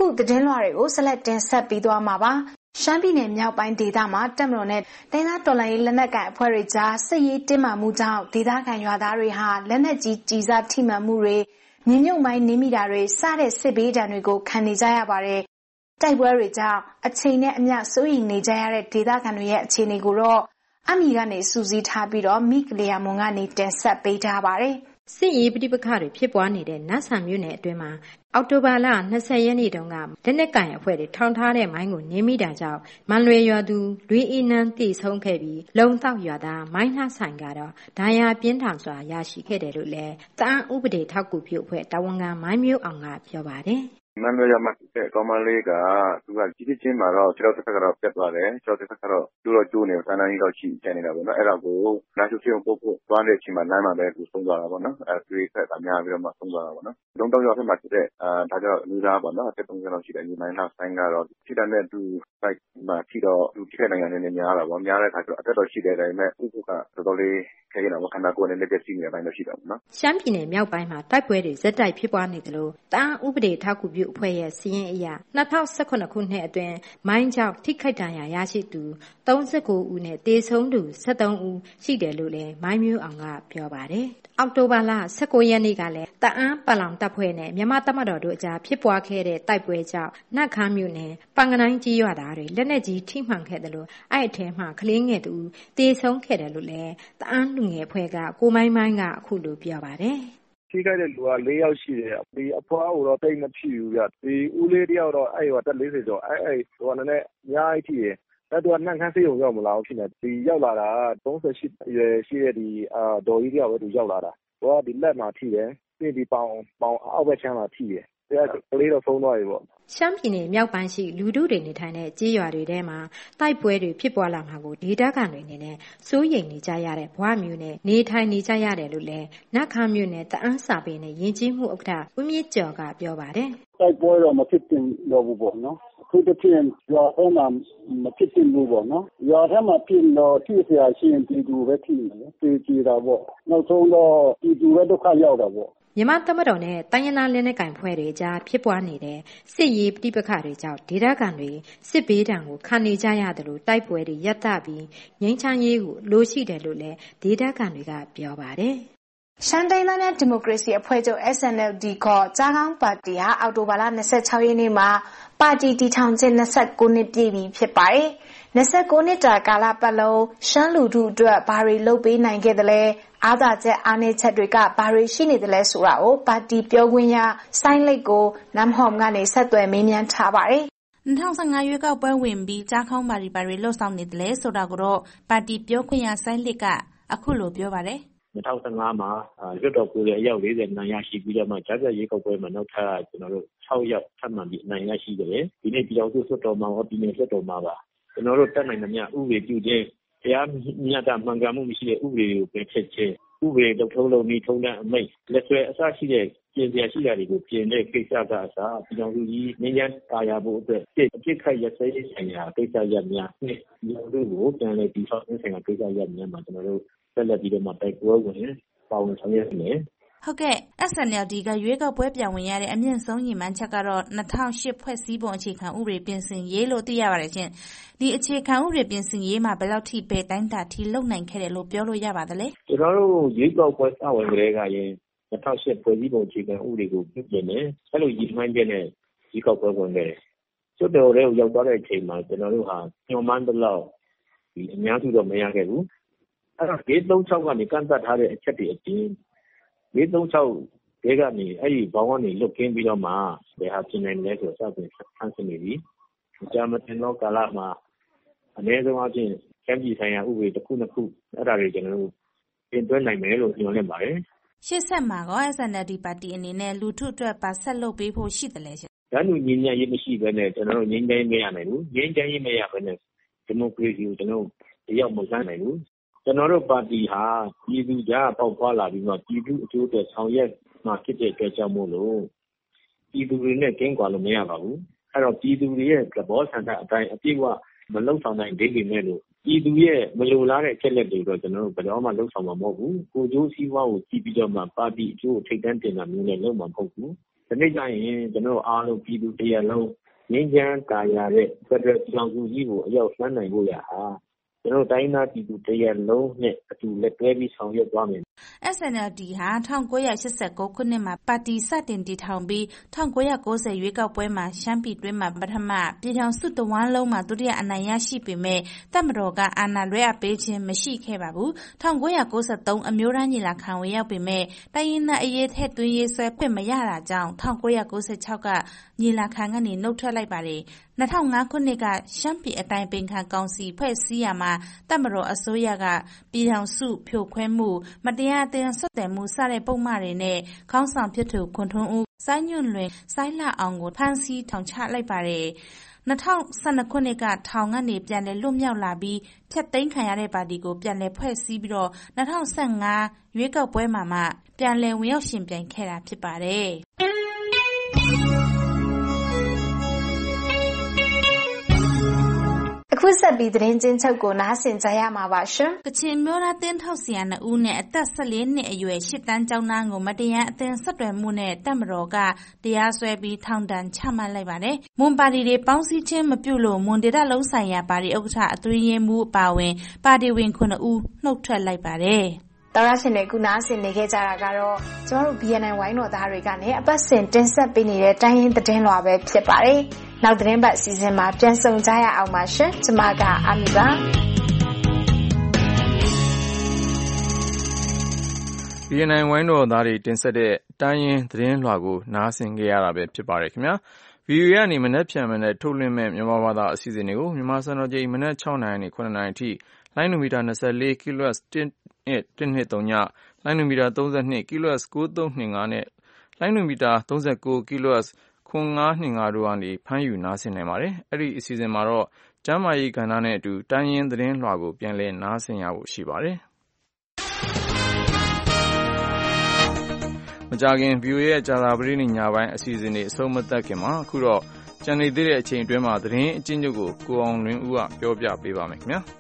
သတင်းလွှာတွေကိုဆက်လက်တင်ဆက်ပေးသွားမှာပါရှမ်းပြည်နယ်မြောက်ပိုင်းဒေသမှာတပ်မတော်နဲ့တိုင်းသားတော်လှန်ရေးလက်နက်ကိုင်အဖွဲ့တွေကြားစစ်ရေးတင်းမာမှုကြောင့်ဒေသခံရွာသားတွေဟာလက်နက်ကြီးကြီးစားထိမှန်မှုတွေမြေမြုပ်မိုင်းနင်းမိတာတွေစတဲ့စစ်ဘေးဒဏ်တွေကိုခံနေကြရပါတယ်တိုက်ပွဲတွေကြောင့်အချိန်နဲ့အမျှစိုးရိမ်နေကြရတဲ့ဒေသခံတွေရဲ့အခြေအနေကိုတော့အမီကနေစူးစီးထားပြီးတော့မိကလျာမွန်ကနေတင်ဆက်ပေးထားပါတယ်စစ်ရေးပဋိပက္ခတွေဖြစ်ပွားနေတဲ့နတ်ဆန်မြို့နယ်အတွင်းမှာအောက်တိုဘာလ20ရက်နေ့တုန်းကလက်နက်ကိုင်အဖွဲ့တွေထောင်ထားတဲ့မိုင်းကိုနင်းမိတာကြောင့်မန်လွယ်ရွာသူလွေးအီနန်းတိဆုံးခဲ့ပြီးလုံတောက်ရွာသားမိုင်းနှဆိုင်ကတော့ဒဏ်ရာပြင်းထန်စွာရရှိခဲ့တယ်လို့လည်းတအန်းဥပဒေထောက်ကူပြုအဖွဲ့တာဝန်ခံမိုင်းမျိုးအောင်ကပြောပါတယ်မန်လွယ်ရွာမှာတဲ့ကောင်မလေးကသူကကြီးကြီးချင်းမှာတော့ခြေထောက်တစ်ဖက်ကတော့ပြတ်သွားတယ်ခြေထောက်တစ်ဖက်ကတော့သူ့တော့ကျိုးနေဆန်းတန်းကြီးတော့ရှိကျန်နေတာပေါ့နော်အဲ့ဒါကိုနာရှုချင်းပုတ်ဖို့သွားတဲ့အချိန်မှာလမ်းမှာပဲသူဆုံးသွားတာပေါ့နော်သွေးဖက်ကများပြီးတော့မှဆုံးသွားတာပေါ့နော်လုံတောက်ရွာဖက်မှာဖြစ်တဲ့ဒါကြောင့်လူသားပေါ့နော်အသက်30လောက်ရှိတဲ့ညီမနာဆိုင်ကတော့ထိတဲ့နဲ့သူဖိုက်မှာထိတော့သူထိတဲ့နိုင်ငံနဲ့များတာပေါ့များတဲ့အခါကျတော့အသက်တော်ရှိတဲ့ဒါပေမဲ့ဥပုကတော်တော်လေးခဲရတာပေါ့ခန္ဓာကိုယ်နဲ့လက်ပြစီနေတဲ့အပိုင်းတော့ရှိတာပေါ့နော်ရှမ်းပြည်နယ်မြောက်ပိုင်းမှာတိုက်ပွဲတွေဇက်တိုက်ဖြစ်ပွားနေတယ်လို့တအန်းဥပဒေထောက်ကူပြုအဖွဲ့ရဲ့စီရင်အရ2018ခုနှစ်အတွင်းမိုင်းကြောင့်ထိခိုက်ဒဏ်ရာရရှိသူ39ဦးနဲ့သေဆုံးသူ73ဦးရှိတယ်လို့လည်းမိုင်းမျိုးအောင်ကပြောပါတယ်အောက်တိုဘာလ19ရက်နေ့ကလည်းတအန်းပလောင်တပ်ဖွဲ့နဲ့မြန်မာတပ်မတော်တို့အကြားဖြစ်ပွားခဲ့တဲ့တိုက်ပွဲကြောင့်နတ်ခမ်းမြို့နယ်ပန်ကနိုင်ကြီးရွာသားတွေလက်နက်ကြီးထိမှန်ခဲ့တယ်လို့အဲ့အထဲမှာကလေးငယ်တူသေဆုံးခဲ့တယ်လို့လည်းတအန်းလူငယ်အဖွဲ့ကကိုမိုင်းမိုင်းကအခုလိုပြောပါတယ်ထိခိုက်တဲ့လူက4ယောက်ရှိတယ်ဒီအဖွားကိုတော့တိတ်မဖြစ်ဘူးဗျဒီဦးလေးတယောက်တော့အဲ့ဟိုတက်40ကျော်အဲ့ဟိုကလည်းအများကြီးထိတယ်အဲ့တော့နှံခမ်းစေးုံရောက်မလာဘူးဖြစ်နေဒီရောက်လာတာ38အရွယ်ရှိတဲ့ဒီဒေါ်ကြီးတယောက်ပဲသူရောက်လာတာဟိုကဒီလက်မှာထိတယ်ပြီးဒီပေါင်အောက်ဘက်ချမ်းမှာထိတယ်ကလေးတော့ဖုံးသွားပြီပေါ့ရှမ်းပြည်နယ်မြောက်ပိုင်းရှိလူထုတွေနေထိုင်တဲ့ကြေးရွာတွေထဲမှာတိုက်ပွဲတွေဖြစ်ပွားလာမှာကိုဒေသခံတွေအနေနဲ့စိုးရိမ်နေကြရတဲ့ဘဝမျိုးနဲ့နေထိုင်နေကြရတယ်လို့လည်းနတ်ခမ်းမြို့နယ်တအန်းစာပေနဲ့ယဉ်ကျေးမှုဥက္ကဋ္ဌဦးမြင့်ကျော်ကပြောပါတယ်တိုက်ပွဲတော့မဖြစ်တင်တော့ဘူးပေါ့နော်အခုတစ်ချိန်ရွာထဲမှာမဖြစ်တင်ဘူးပေါ့နော်ရွာထဲမှာပြင်တော့ထိเสียရှိရင်ပြည်သူပဲထိတယ်ပြေးကြတာပေါ့နောက်ဆုံးတော့ပြည်သူပဲဒုက္ခရောက်တာပေါ့မြန်မာတပ်မတော်နဲ့တိုင်းရင်းသားလက်နက်ကိုင်ဖွဲ့တွေအကြားဖြစ်ပွားနေတဲ့စစ်ရေးပဋိပက္ခတွေကြောင့်ဒေသခံတွေစစ်ဘေးဒဏ်ကိုခံနေကြရတယ်လို့တိုက်ပွဲတွေရပ်တန့်ပြီးငြိမ်းချမ်းရေးကိုလိုရှိတယ်လို့လည်းဒေသခံတွေကပြောပါတယ်ရှမ်းတိုင်းသားများဒီမိုကရေစီအဖွဲ့ချုပ် SNLD ခေါ်ကြားကောင်းပါတီဟာအောက်တိုဘာလ26ရက်နေ့မှာပါတီတည်ထောင်ခြင်း29နှစ်ပြည့်ပြီဖြစ်ပါတယ်။29နှစ်တာကာလပတ်လုံးရှမ်းလူထုအတွက်ဘာတွေလုပ်ပေးနိုင်ခဲ့သလဲအားသာချက်အားနည်းချက်တွေကဘာတွေရှိနေသလဲဆိုတာကိုပါတီပြောခွင့်ရဆိုင်းလိတ်ကိုနမ်ဟော့မ်ကနေဆက်သွယ်မေးမြန်းထားပါတယ် 2015ရွေးကောက်ပွဲဝင်ပြီးကြားခေါင်းပါတီဘာတွေလှုပ်ဆောင်နေသလဲဆိုတာကိုတော့ပါတီပြောခွင့်ရဆိုင်းလိတ်ကအခုလိုပြောပါတယ် 2015မှာရွတ်တော်ကိုယ်ရဲ့အယောက်40နိုင်ရရှိပြီးတော့မှကြားပြရေးကောက်ပွဲမှာနောက်ထပ်ကျွန်တော်တို့6ယောက်ထပ်မံပြီးနိုင်ရရှိတယ်ဒီနေ့ပြည်တော်စုဆွတ်တော်မှာဟောပြည်နယ်ဆွတ်တော်မှာပါကျွန်တော်တို့တက်နိုင်သမျှဥပဒေပြုခြင်းတရားမျှတမှန်ကန်မှုမရှိတဲ့ဥပဒေတွေကိုပယ်ဖျက်ခြင်းဥပဒေလုပ်ထုံးလုပ်နည်းထုံးတမ်းအမိန့်လက်ဆွဲအစရှိတဲ့ပြင်စရာရှိတာတွေကိုပြင်တဲ့ကိစ္စကအစားပြည်တော်စုကြီးငြိမ်းချမ်းသာယာဖို့အတွက်အဖြစ်ခိုက်ရစဲဆိုင်ရာကိစ္စရပ်များနဲ့ပြည်တော်စုကိုပြန်လည်တည်ဆောက်ခြင်းဆိုင်ရာကိစ္စရပ်များမှာကျွန်တော်တို့ဆက်လက်ပြီးတော့မှတိုက်ပွဲဝင်ပါဝင်ဆောင်ရွက်နေဟုတ်ကဲ့ SNLD ကရွေးကောက်ပွဲပြန်ဝင်ရတဲ့အမြင့်ဆုံးညီမချက်ကတော့2008ဖွဲ့စည်းပုံအခြေခံဥပဒေပြင်ဆင်ရေးလို့သိရပါတယ်ချင်းဒီအခြေခံဥပဒေပြင်ဆင်ရေးမှာဘယ်လောက်ထိပဲတိုင်းတာထိလုံနိုင်ခဲ့တယ်လို့ပြောလို့ရပါသလဲကျွန်တော်တို့ရွေးကောက်ပွဲစဝင်ကြတဲ့ကရင်2008ဖွဲ့စည်းပုံအခြေခံဥပဒေကိုပြုပြင်တယ်အဲ့လိုရည်မှန်းချက်နဲ့ရွေးကောက်ပွဲဝင်တယ်ကျွတ်တော်တွေကိုရောက်သွားတဲ့အချိန်မှာကျွန်တော်တို့ဟာညှော်မှန်းသလောက်ဒီအများစုတော့မရခဲ့ဘူးအဲ့တော့436ကနေကန့်သတ်ထားတဲ့အချက်တွေအပြင်436တွေကနေအဲ့ဒီဘောင်းကနေလွတ်ကင်းပြီးတော့မှဘယ်ဟာပြင်နိုင်လဲဆိုတော့စတင်ဆန်းစစ်နေပြီကြာမတင်တော့ကာလမှာအနည်းဆုံးအချင်းကျန်းပြည်ဆိုင်ရာဥပဒေတစ်ခုနှစ်ခုအဲ့ဒါတွေကျွန်တော်တို့ပြင်သွင်းနိုင်မယ်လို့ညွှန်လင့်ပါတယ်ရှေ့ဆက်မှာကော SNLD ပါတီအနေနဲ့လူထုအတွက်ပါဆက်လုပ်ပေးဖို့ရှိတယ်လေရှင်။ဒါလူညီညာရေးမရှိဘဲနဲ့ကျွန်တော်တို့ငြိမ်းချမ်းရေးမရနိုင်ဘူး။ငြိမ်းချမ်းရေးမရဘဲနဲ့ဒီမိုကရေစီကိုကျွန်တော်တရားမဆန်းနိုင်ဘူး။ကျွန်တော်တို့ပါတီဟာပြည်သူကြားပေါက်ဖွာလာပြီးမှပြည်သူအကျိုးအတွက်ဆောင်ရွက်မှာဖြစ်တဲ့အတွက်ကြောင့်မို့လို့ပြည်သူတွေနဲ့ကင်းကွာလို့မရပါဘူး။အဲ့တော့ပြည်သူတွေရဲ့သဘောဆန္ဒအတိုင်းအပြည့်အဝမလုံဆောင်နိုင်သေးပေမဲ့လို့ပြည်သူရဲ့မလိုလားတဲ့အချက်လက်တွေတော့ကျွန်တော်တို့ဘယ်တော့မှလုံဆောင်မှာမဟုတ်ဘူး။ကိုကျိုးစည်းဝါးကိုကြည့်ပြီးတော့မှပါတီအကျိုးထိတ်တန့်တင်တာမျိုးနဲ့လုံမှာမဟုတ်ဘူး။ဒီနေ့ကျရင်ကျွန်တော်အားလုံးပြည်သူတရက်လုံးငြိမ်းချမ်းသာယာတဲ့ဖက်ဒရယ်ပြည်သူကြီးကိုအရောက်လှမ်းနိုင်ဖို့ရဟာကျွန်တော်တိုင်းသားပြည်သူတရက်လုံးနဲ့အတူလက်တွဲပြီးဆောင်ရွက်သွားမယ် SNLD ဟာ1989ခုနှစ်မှာပါတီစတင်တည်ထောင်ပြီး1990ရွေးကောက်ပွဲမှာရှမ်းပြည်တွင်းမှာပထမပြည်ထောင်စုတဝန်းလုံးမှာဒုတိယအနိုင်ရရှိပေမဲ့တပ်မတော်ကအာဏာလွှဲအပ်ပေးခြင်းမရှိခဲ့ပါဘူး1993အမျိုးသားညီလာခံဝင်ရောက်ပေမဲ့တိုင်းရင်းသားအရေးထက်သွင်းရေးဆွဲခွင့်မရတာကြောင့်1996ကညီလာခံကနေနှုတ်ထွက်လိုက်ပါတယ်2005ခုနှစ်ကရှမ်းပြည်အတိုင်းပင်ခံကောင်စီဖွဲ့စည်းရမှာတပ်မတော်အစိုးရကပြည်ထောင်စုဖြိုခွဲမှုမတရားအသင်းဆက်သွယ်မှုစတဲ့ပုံမှန်တွေနဲ့ခေါင်းဆောင်ဖြစ်သူခွန်ထွန်းဦးစိုင်းညွန့်လွင်စိုင်းလှအောင်ကိုဖမ်းဆီးထောင်ချလိုက်ပါတယ်2012ခုနှစ်ကထောင်ကနေပြန်လည်လွတ်မြောက်လာပြီးဖျက်သိမ်းခံရတဲ့ပါတီကိုပြန်လည်ဖွဲ့စည်းပြီးတော့2015ရွေးကောက်ပွဲမှာမှပြန်လည်ဝင်ရောက်ရှင်ပြိုင်ခဲ့တာဖြစ်ပါတယ်အခုဆက်ပြီးသတင်းချင်းချုပ်ကိုနားဆင်ကြရမှာပါရှင်။ကချင်မျိုးသားတင်းထောက်ဆရာ2ဦးနဲ့အသက်14နှစ်အရွယ်8တန်းကျောင်းသားကိုမတရားအသင်းဆက်သွယ်မှုနဲ့တပ်မတော်ကတရားစွဲပြီးထောင်ဒဏ်ချမှတ်လိုက်ပါတယ်။မွန်ပါတီတွေပေါင်းစည်းခြင်းမပြုလို့မွန်ဒေသလုံးဆိုင်ရာပါတီဥက္ကဋ္ဌအသွင်ရေးမှူးအပါအဝင်ပါတီဝင်9ဦးနှုတ်ထွက်လိုက်ပါတယ်။တော်ရရှင်တွေကုနာဆင်နေခဲ့ကြတာကတော့ကျမတို့ BNN ဝိုင်းတော်သားတွေကနေအပတ်စဉ်တင်ဆက်ပေးနေတဲ့တိုင်းရင်းသတင်းလွှာပဲဖြစ်ပါတယ်။နောက်သတင်းပတ်အစီအစဉ်မှာပြန်ဆုံကြရအောင်ပါရှင်။ကျမကအာမီပါ။ BNN ဝိုင်းတော်သားတွေတင်ဆက်တဲ့တိုင်းရင်းသတင်းလွှာကိုနားဆင်ကြရတာပဲဖြစ်ပါတယ်ခင်ဗျာ။ VOA ကနေမနက်ဖြန်မနက်ထုတ်လွှင့်မဲ့မြန်မာဘာသာအစီအစဉ်တွေကိုမြန်မာစံတော်ချိန်မနက်6:00နာရီနဲ့9:00နာရီအထိလိုင်းနိုမီတာ24 kHz 123လိုင်းနိုမီတာ32 kHz 9325နဲ့လိုင်းနိုမီတာ39 kHz 9525တို့ကနေဖမ်းယူနားဆင်နိုင်ပါတယ်။အဲ့ဒီအစီအစဉ်မှာတော့ကျမ်းမာရေးကဏ္ဍနဲ့အတူတိုင်းရင်းသတင်းလွှာကိုပြန်လည်နားဆင်ရဖို့ရှိပါတယ်။မကြခင် VOA ရဲ့ကြာသပတေးနေ့ညပိုင်းအစီအစဉ်တွေအဆုံးမသတ်ခင်မှာအခုတော့ကျန်နေသေးတဲ့အချိန်အတွင်းမှာသတင်းအကျဉ်းချုပ်ကိုကိုအောင်လွင်ဦးကပြောပြပေးပါမယ်ခင်ဗျာ။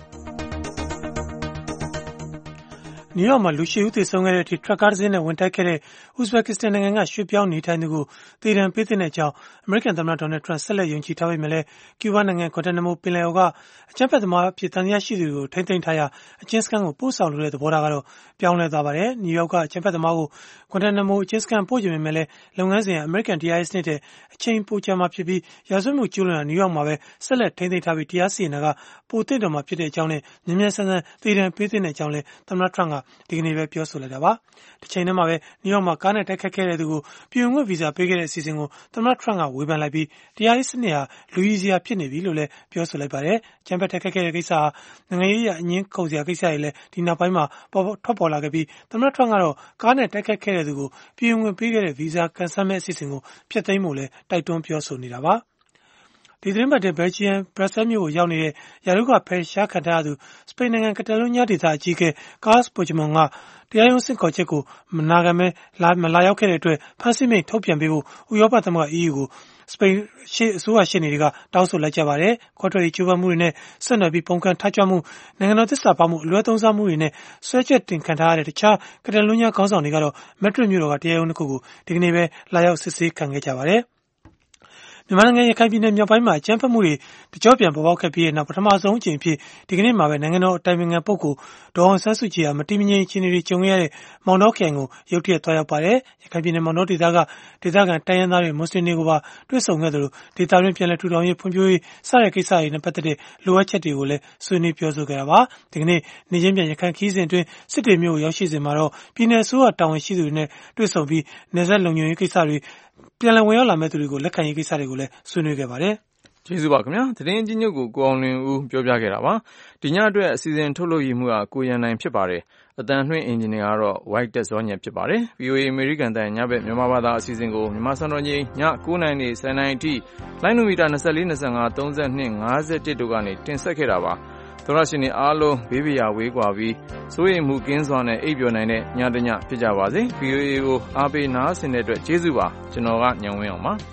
နယူးယောက်မှာလူရှိဦးသေဆုံးခဲ့တဲ့အထိထရပ်ကားတစ်စင်းနဲ့ဝင်တိုက်ခဲ့တဲ့ဥဇဘက်ကစ္စတန်နိုင်ငံကရွှေ့ပြောင်းနေထိုင်သူကိုသေဒဏ်ပေးတဲ့အကြောင်းအမေရိကန်သမ္မတဒေါ်နယ်ထရန့်ဆက်လက်ယုံကြည်ထားပေမဲ့လည်းကျူးဘားနိုင်ငံဂွန်တနာမိုပင်လယ်အော်ကအကြမ်းဖက်သမားအဖြစ်သံသယရှိသူတွေကိုထိန်းသိမ်းထားရာအကျဉ်းစခန်းကိုပို့ဆောင်လိုတဲ့သဘောထားကတော့ပြောင်းလဲသွားပါတယ်။နယူးယောက်ကအကြမ်းဖက်သမားကိုဂွန်တနာမိုအကျဉ်းစခန်းပို့ချင်ပေမဲ့လည်းလုပ်ငန်းစဉ်ကအမေရိကန်တရားရေးစနစ်တဲ့အချိန်ပိုကြာမှာဖြစ်ပြီးရာဇဝတ်မှုကျူးလွန်တာနယူးယောက်မှာပဲဆက်လက်ထိန်းသိမ်းထားပြီးတရားစီရင်တာကပိုသင့်တော်မှာဖြစ်တဲ့အကြောင်းနဲ့မြင်မြန်ဆန်ဆန်သေဒဏ်ပေးတဲ့အကြောင်းလည်းသမ္မတထရန့်ကဒီကနေ့ပဲပြောဆိုလိုက်တာပါ။တစ်ချိန်တည်းမှာပဲနယူးယောက်မှာကားနဲ့တိုက်ခတ်ခဲ့တဲ့သူကိုပြည်ဝင်ခွင့်ဗီဇာပေးခဲ့တဲ့အစီအစဉ်ကိုသမ္မတထရန့်ကဝေဖန်လိုက်ပြီးတရားရေးစနစ်ဟာလူကြီးစရာဖြစ်နေပြီလို့လည်းပြောဆိုလိုက်ပါတယ်။ကျန်းဖက်တိုက်ခတ်ခဲ့တဲ့ကိစ္စဟာနိုင်ငံရေးအငင်းခုန်စရာကိစ္စတွေလည်းဒီနောက်ပိုင်းမှာထွက်ပေါ်လာခဲ့ပြီးသမ္မတထရန့်ကတော့ကားနဲ့တိုက်ခတ်ခဲ့တဲ့သူကိုပြည်ဝင်ခွင့်ပေးခဲ့တဲ့ဗီဇာကန်ဆယ်မဲ့အစီအစဉ်ကိုဖျက်သိမ်းဖို့လည်းတိုက်တွန်းပြောဆိုနေတာပါ။ဒီသတင်းပတ်တဲ့ဘယ်ဂျီယံဘရက်ဆဲမြို့ကိုရောက်နေတဲ့ယာရုကဖယ်ရှားခံထားရသူစပိန်နိုင်ငံကတလုံးညာဒေသအကြီးအကဲကားစ်ပိုဂျမွန်ကတရားရုံးစစ်ခေါ်ချက်ကိုမနာခံမဲမလာရောက်ခဲ့တဲ့အတွက်ဖမ်းဆီးမိန့်ထုတ်ပြန်ပေးဖို့ဥရောပသမဂ္ဂ EU ကိုစပိန်အစိုးရရှေ့နေတွေကတောင်းဆိုလိုက်ကြပါတယ်။ခွဲထွက်ရေးကြိုးပမ်းမှုတွေနဲ့ဆက်နွယ်ပြီးပုံကန်ထားကြွမှုနိုင်ငံတော်သစ္စာဖောက်မှုအလွဲသုံးစားမှုတွေနဲ့ဆွဲချက်တင်ခံထားရတဲ့တခြားကတလုံးညာခေါင်းဆောင်တွေကတော့မက်ဒရစ်မြို့တော်ကတရားရုံးတစ်ခုကိုဒီကနေ့ပဲလာရောက်စစ်ဆေးခံခဲ့ကြပါတယ်။မြန်မာနိုင်ငံရခိုင်ပြည်နယ်မြောက်ပိုင်းမှာအကြမ်းဖက်မှုတွေတကြော့ပြန်ပေါ်ပေါက်ခဲ့ပြီးနောက်ပထမဆုံးအကြိမ်ဖြစ်ဒီကနေ့မှာပဲနိုင်ငံတော်အတိုင်ပင်ခံပုဂ္ဂိုလ်ဒေါ်အောင်ဆန်းစုကြည်ဟာမတည်မငြိမ်အခြေအနေတွေကြုံရတဲ့မောင်တောခရိုင်ကိုရုတ်တရက်သွားရောက်ပါတယ်။ရခိုင်ပြည်နယ်မောင်တောဒေသကဒေသခံတိုင်းရင်းသားတွေမွတ်စလင်တွေကိုပါတွေ့ဆုံခဲ့သလိုဒေသတွင်းပြည်내ထူထောင်ရေးဖွံ့ဖြိုးရေးစတဲ့ကိစ္စတွေနဲ့ပတ်သက်တဲ့လိုအပ်ချက်တွေကိုလည်းဆွေးနွေးပြောဆိုခဲ့တာပါ။ဒီကနေ့နေချင်းပြန်ရခိုင်ခီးစဉ်အတွင်းစစ်တွေမြို့ကိုရောက်ရှိစဉ်မှာတော့ပြည်내အစိုးရတာဝန်ရှိသူတွေနဲ့တွေ့ဆုံပြီးနယ်စပ်လုံခြုံရေးကိစ္စတွေပြန်လည်ဝင်ရောက်လာမဲ့သူတွေကိုလက်ခံရေးကိစ္စတွေကိုလည်းဆွေးနွေးခဲ့ပါတယ်။ကျေးဇူးပါခင်ဗျာ။သတင်းအချင်းချုပ်ကိုကိုအောင်လွင်ဦးပြောပြခဲ့တာပါ။ဒီညအတွက်အစီအစဉ်ထုတ်လုပ်ရမှုကကိုရန်နိုင်ဖြစ်ပါတယ်။အတန်နှွင့်အင်ဂျင်နီယာကတော့ White တက်စောညက်ဖြစ်ပါတယ်။ VOA အမေရိကန်တန်ညဘက်မြန်မာဘာသာအစီအစဉ်ကိုမြန်မာစံတော်ချိန်ည9:00နာရီ10:00နာရီအထိလိုင်းနိုမီတာ24 25 32 51တို့ကနေတင်ဆက်ခဲ့တာပါ။သောရရှင်တွေအားလုံးဘေးပရာဝေးကွာပြီးစိုးရိမ်မှုကင်းစွာနဲ့အိပ်ပျော်နိုင်တဲ့ညတညဖြစ်ကြပါစေ။ VOA ကိုအားပေးနားဆင်တဲ့အတွက်ကျေးဇူးပါ။ကျွန်တော်ကညောင်ဝင်းအောင်ပါ။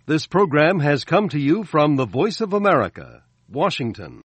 This program has come to you from the Voice of America, Washington.